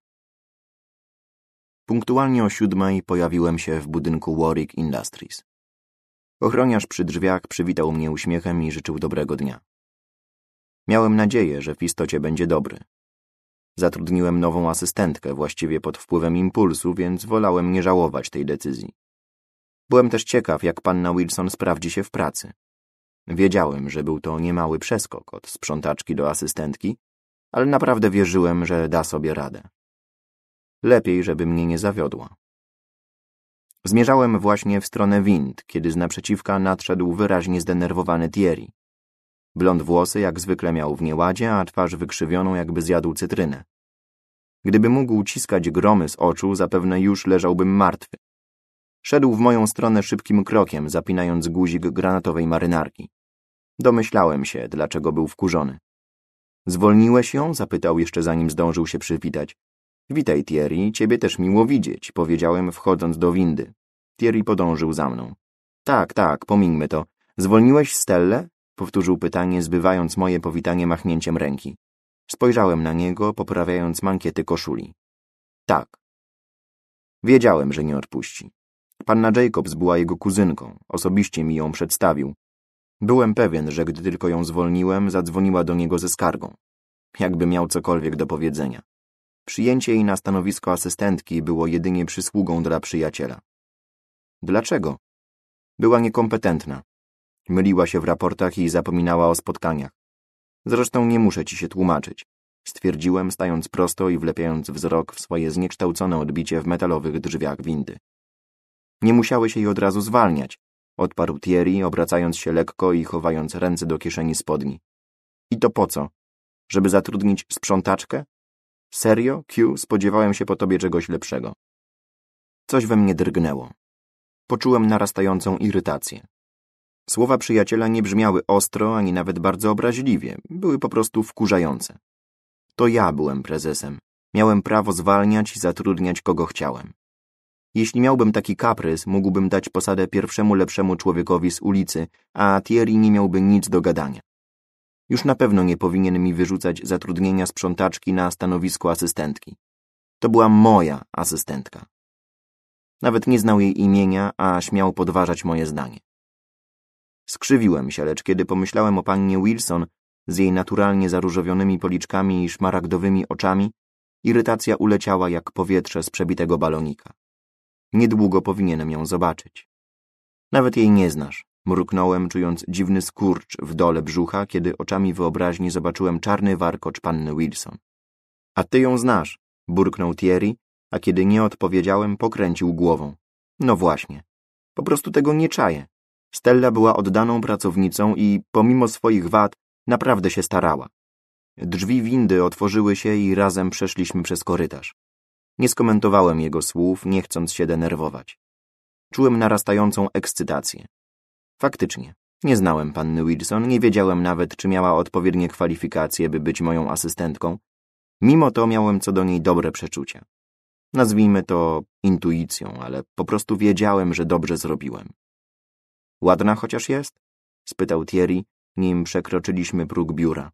Punktualnie o siódmej pojawiłem się w budynku Warwick Industries. Ochroniarz przy drzwiach przywitał mnie uśmiechem i życzył dobrego dnia. Miałem nadzieję, że w istocie będzie dobry. Zatrudniłem nową asystentkę, właściwie pod wpływem impulsu, więc wolałem nie żałować tej decyzji. Byłem też ciekaw, jak panna Wilson sprawdzi się w pracy. Wiedziałem, że był to niemały przeskok od sprzątaczki do asystentki, ale naprawdę wierzyłem, że da sobie radę. Lepiej, żeby mnie nie zawiodła. Zmierzałem właśnie w stronę wind, kiedy z naprzeciwka nadszedł wyraźnie zdenerwowany Thierry. Blond włosy jak zwykle miał w nieładzie, a twarz wykrzywioną, jakby zjadł cytrynę. Gdyby mógł ciskać gromy z oczu, zapewne już leżałbym martwy. Szedł w moją stronę szybkim krokiem, zapinając guzik granatowej marynarki. Domyślałem się, dlaczego był wkurzony. Zwolniłeś ją? Zapytał jeszcze zanim zdążył się przywitać. Witaj, Thierry, ciebie też miło widzieć, powiedziałem, wchodząc do windy. Thierry podążył za mną. Tak, tak, pomińmy to. Zwolniłeś Stellę? Powtórzył pytanie, zbywając moje powitanie machnięciem ręki. Spojrzałem na niego, poprawiając mankiety koszuli. Tak. Wiedziałem, że nie odpuści. Panna Jacobs była jego kuzynką, osobiście mi ją przedstawił. Byłem pewien, że gdy tylko ją zwolniłem, zadzwoniła do niego ze skargą. Jakby miał cokolwiek do powiedzenia. Przyjęcie jej na stanowisko asystentki było jedynie przysługą dla przyjaciela. Dlaczego? Była niekompetentna. Myliła się w raportach i zapominała o spotkaniach. Zresztą nie muszę ci się tłumaczyć. Stwierdziłem, stając prosto i wlepiając wzrok w swoje zniekształcone odbicie w metalowych drzwiach windy. Nie musiałeś jej od razu zwalniać, odparł Thierry, obracając się lekko i chowając ręce do kieszeni spodni. I to po co? Żeby zatrudnić sprzątaczkę? Serio, Q? Spodziewałem się po tobie czegoś lepszego. Coś we mnie drgnęło. Poczułem narastającą irytację. Słowa przyjaciela nie brzmiały ostro, ani nawet bardzo obraźliwie. Były po prostu wkurzające. To ja byłem prezesem. Miałem prawo zwalniać i zatrudniać kogo chciałem. Jeśli miałbym taki kaprys, mógłbym dać posadę pierwszemu lepszemu człowiekowi z ulicy, a Thierry nie miałby nic do gadania. Już na pewno nie powinien mi wyrzucać zatrudnienia sprzątaczki na stanowisku asystentki. To była moja asystentka. Nawet nie znał jej imienia, a śmiał podważać moje zdanie. Skrzywiłem się, lecz kiedy pomyślałem o pannie Wilson z jej naturalnie zaróżowionymi policzkami i szmaragdowymi oczami, irytacja uleciała jak powietrze z przebitego balonika. Niedługo powinienem ją zobaczyć. Nawet jej nie znasz, mruknąłem, czując dziwny skurcz w dole brzucha, kiedy oczami wyobraźni zobaczyłem czarny warkocz panny Wilson. A ty ją znasz, burknął Thierry, a kiedy nie odpowiedziałem, pokręcił głową. No właśnie, po prostu tego nie czaję. Stella była oddaną pracownicą i, pomimo swoich wad, naprawdę się starała. Drzwi windy otworzyły się i razem przeszliśmy przez korytarz. Nie skomentowałem jego słów, nie chcąc się denerwować. Czułem narastającą ekscytację. Faktycznie, nie znałem panny Wilson, nie wiedziałem nawet, czy miała odpowiednie kwalifikacje, by być moją asystentką. Mimo to miałem co do niej dobre przeczucia. Nazwijmy to intuicją, ale po prostu wiedziałem, że dobrze zrobiłem. Ładna chociaż jest? Spytał Thierry, nim przekroczyliśmy próg biura.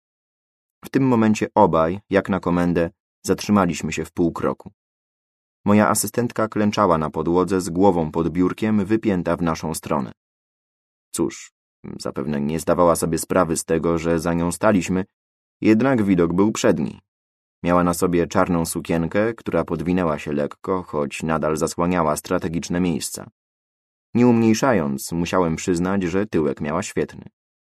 W tym momencie obaj, jak na komendę, zatrzymaliśmy się w pół kroku. Moja asystentka klęczała na podłodze z głową pod biurkiem, wypięta w naszą stronę. Cóż, zapewne nie zdawała sobie sprawy z tego, że za nią staliśmy, jednak widok był przedni. Miała na sobie czarną sukienkę, która podwinęła się lekko, choć nadal zasłaniała strategiczne miejsca. Nie umniejszając, musiałem przyznać, że tyłek miała świetny.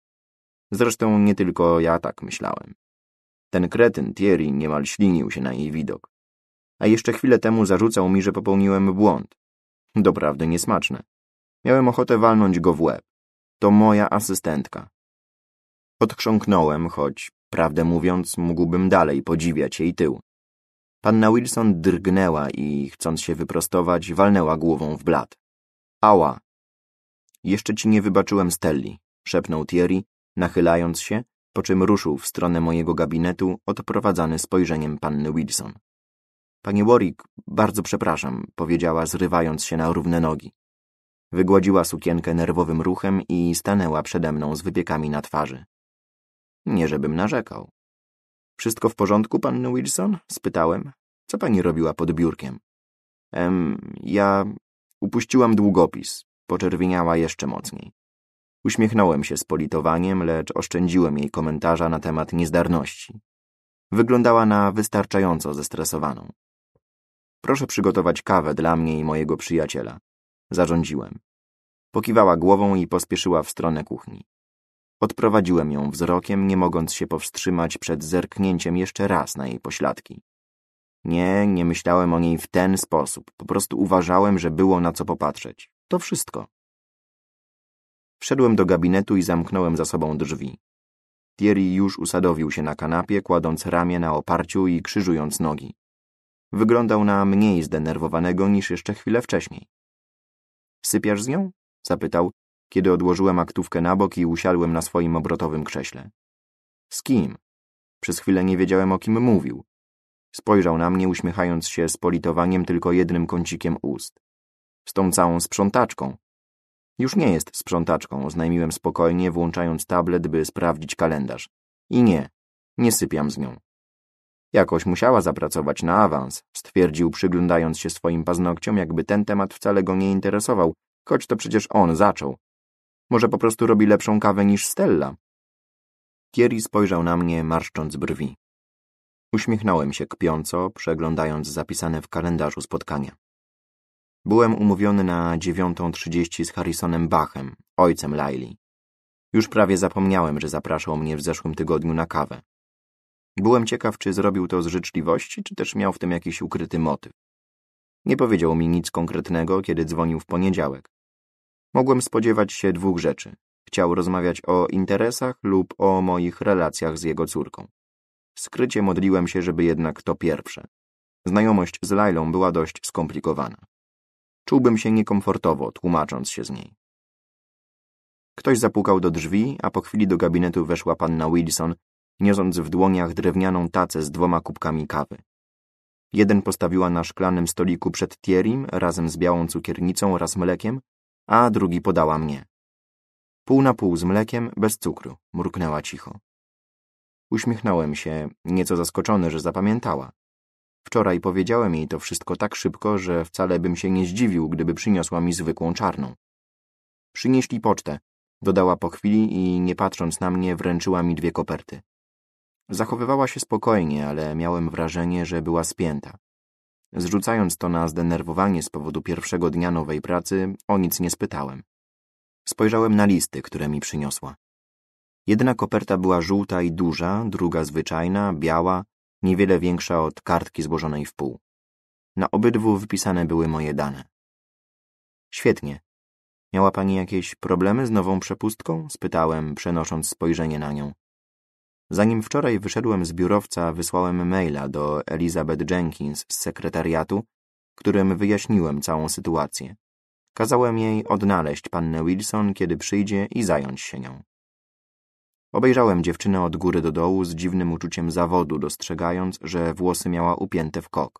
Zresztą nie tylko ja tak myślałem. Ten kretyn Thierry niemal ślinił się na jej widok. A jeszcze chwilę temu zarzucał mi, że popełniłem błąd. Doprawdy niesmaczne. Miałem ochotę walnąć go w łeb. To moja asystentka. Odchrząknąłem, choć, prawdę mówiąc, mógłbym dalej podziwiać jej tył. Panna Wilson drgnęła i, chcąc się wyprostować, walnęła głową w blat. Ała! Jeszcze ci nie wybaczyłem Stelli, szepnął Thierry, nachylając się, po czym ruszył w stronę mojego gabinetu, odprowadzany spojrzeniem panny Wilson. Panie Warwick, bardzo przepraszam, powiedziała, zrywając się na równe nogi. Wygładziła sukienkę nerwowym ruchem i stanęła przede mną z wypiekami na twarzy. Nie żebym narzekał. Wszystko w porządku, panny Wilson? Spytałem. Co pani robiła pod biurkiem? Em, ja upuściłam długopis. Poczerwieniała jeszcze mocniej. Uśmiechnąłem się z politowaniem, lecz oszczędziłem jej komentarza na temat niezdarności. Wyglądała na wystarczająco zestresowaną. Proszę przygotować kawę dla mnie i mojego przyjaciela. Zarządziłem. Pokiwała głową i pospieszyła w stronę kuchni. Odprowadziłem ją wzrokiem, nie mogąc się powstrzymać przed zerknięciem jeszcze raz na jej pośladki. Nie, nie myślałem o niej w ten sposób. Po prostu uważałem, że było na co popatrzeć. To wszystko. Wszedłem do gabinetu i zamknąłem za sobą drzwi. Thierry już usadowił się na kanapie, kładąc ramię na oparciu i krzyżując nogi. Wyglądał na mniej zdenerwowanego niż jeszcze chwilę wcześniej. Sypiasz z nią? Zapytał, kiedy odłożyłem aktówkę na bok i usiadłem na swoim obrotowym krześle. Z kim? Przez chwilę nie wiedziałem, o kim mówił. Spojrzał na mnie, uśmiechając się z politowaniem tylko jednym kącikiem ust. Z tą całą sprzątaczką. Już nie jest sprzątaczką, oznajmiłem spokojnie, włączając tablet, by sprawdzić kalendarz. I nie, nie sypiam z nią. Jakoś musiała zapracować na awans, stwierdził, przyglądając się swoim paznokciom, jakby ten temat wcale go nie interesował, choć to przecież on zaczął. Może po prostu robi lepszą kawę niż Stella? Thierry spojrzał na mnie, marszcząc brwi. Uśmiechnąłem się kpiąco, przeglądając zapisane w kalendarzu spotkania. Byłem umówiony na dziewiątą trzydzieści z Harrisonem Bachem, ojcem Laili. Już prawie zapomniałem, że zapraszał mnie w zeszłym tygodniu na kawę. Byłem ciekaw, czy zrobił to z życzliwości, czy też miał w tym jakiś ukryty motyw. Nie powiedział mi nic konkretnego, kiedy dzwonił w poniedziałek. Mogłem spodziewać się dwóch rzeczy. Chciał rozmawiać o interesach lub o moich relacjach z jego córką. Skrycie modliłem się, żeby jednak to pierwsze. Znajomość z Lailą była dość skomplikowana. Czułbym się niekomfortowo, tłumacząc się z niej. Ktoś zapukał do drzwi, a po chwili do gabinetu weszła panna Wilson, niosąc w dłoniach drewnianą tacę z dwoma kubkami kawy. Jeden postawiła na szklanym stoliku przed Thierrym razem z białą cukiernicą oraz mlekiem, a drugi podała mnie. Pół na pół z mlekiem, bez cukru, mruknęła cicho. Uśmiechnąłem się, nieco zaskoczony, że zapamiętała. Wczoraj powiedziałem jej to wszystko tak szybko, że wcale bym się nie zdziwił, gdyby przyniosła mi zwykłą czarną. Przynieśli pocztę, dodała po chwili i, nie patrząc na mnie, wręczyła mi dwie koperty. Zachowywała się spokojnie, ale miałem wrażenie, że była spięta. Zrzucając to na zdenerwowanie z powodu pierwszego dnia nowej pracy, o nic nie spytałem. Spojrzałem na listy, które mi przyniosła. Jedna koperta była żółta i duża, druga zwyczajna, biała, niewiele większa od kartki złożonej w pół. Na obydwu wypisane były moje dane. Świetnie. Miała pani jakieś problemy z nową przepustką? Spytałem, przenosząc spojrzenie na nią. Zanim wczoraj wyszedłem z biurowca, wysłałem maila do Elizabeth Jenkins z sekretariatu, którym wyjaśniłem całą sytuację. Kazałem jej odnaleźć pannę Wilson, kiedy przyjdzie, i zająć się nią. Obejrzałem dziewczynę od góry do dołu z dziwnym uczuciem zawodu, dostrzegając, że włosy miała upięte w kok.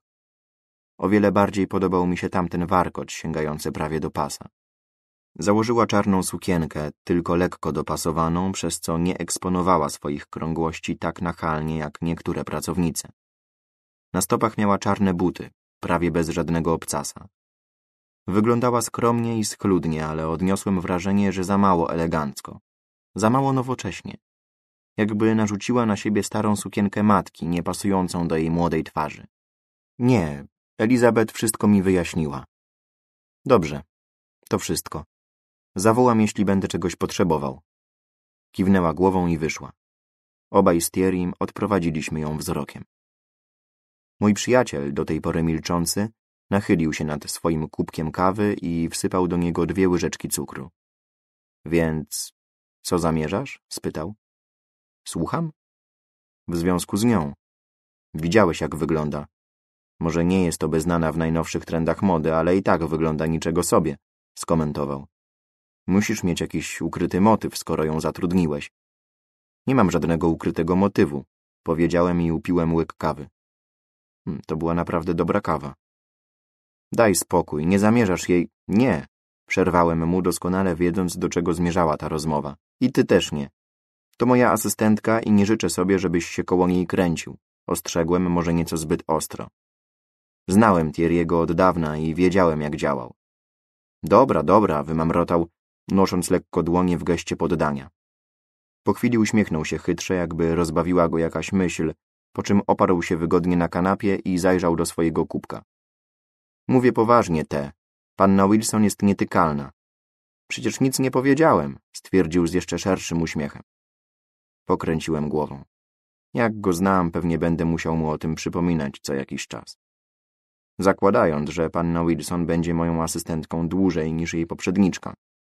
O wiele bardziej podobał mi się tamten warkocz sięgający prawie do pasa. Założyła czarną sukienkę, tylko lekko dopasowaną, przez co nie eksponowała swoich krągłości tak nachalnie jak niektóre pracownice. Na stopach miała czarne buty, prawie bez żadnego obcasa. Wyglądała skromnie i schludnie, ale odniosłem wrażenie, że za mało elegancko, za mało nowocześnie. Jakby narzuciła na siebie starą sukienkę matki, nie pasującą do jej młodej twarzy. Nie, Elizabeth wszystko mi wyjaśniła. Dobrze, to wszystko. Zawołam, jeśli będę czegoś potrzebował. Kiwnęła głową i wyszła. Obaj z Thierrym odprowadziliśmy ją wzrokiem. Mój przyjaciel, do tej pory milczący, nachylił się nad swoim kubkiem kawy i wsypał do niego dwie łyżeczki cukru. Więc co zamierzasz? Spytał. Słucham? W związku z nią. Widziałeś, jak wygląda. Może nie jest to beznana w najnowszych trendach mody, ale i tak wygląda niczego sobie, skomentował. Musisz mieć jakiś ukryty motyw, skoro ją zatrudniłeś. Nie mam żadnego ukrytego motywu, powiedziałem i upiłem łyk kawy. Hmm, to była naprawdę dobra kawa. Daj spokój, nie zamierzasz jej... Nie, przerwałem mu, doskonale wiedząc, do czego zmierzała ta rozmowa. I ty też nie. To moja asystentka i nie życzę sobie, żebyś się koło niej kręcił. Ostrzegłem, może nieco zbyt ostro. Znałem Thierry'ego od dawna i wiedziałem, jak działał. Dobra, dobra, wymamrotał, nosząc lekko dłonie w geście poddania. Po chwili uśmiechnął się chytrze, jakby rozbawiła go jakaś myśl, po czym oparł się wygodnie na kanapie i zajrzał do swojego kubka. Mówię poważnie, T. Panna Wilson jest nietykalna. Przecież nic nie powiedziałem, stwierdził z jeszcze szerszym uśmiechem. Pokręciłem głową. Jak go znam, pewnie będę musiał mu o tym przypominać co jakiś czas. Zakładając, że panna Wilson będzie moją asystentką dłużej niż jej poprzedniczka.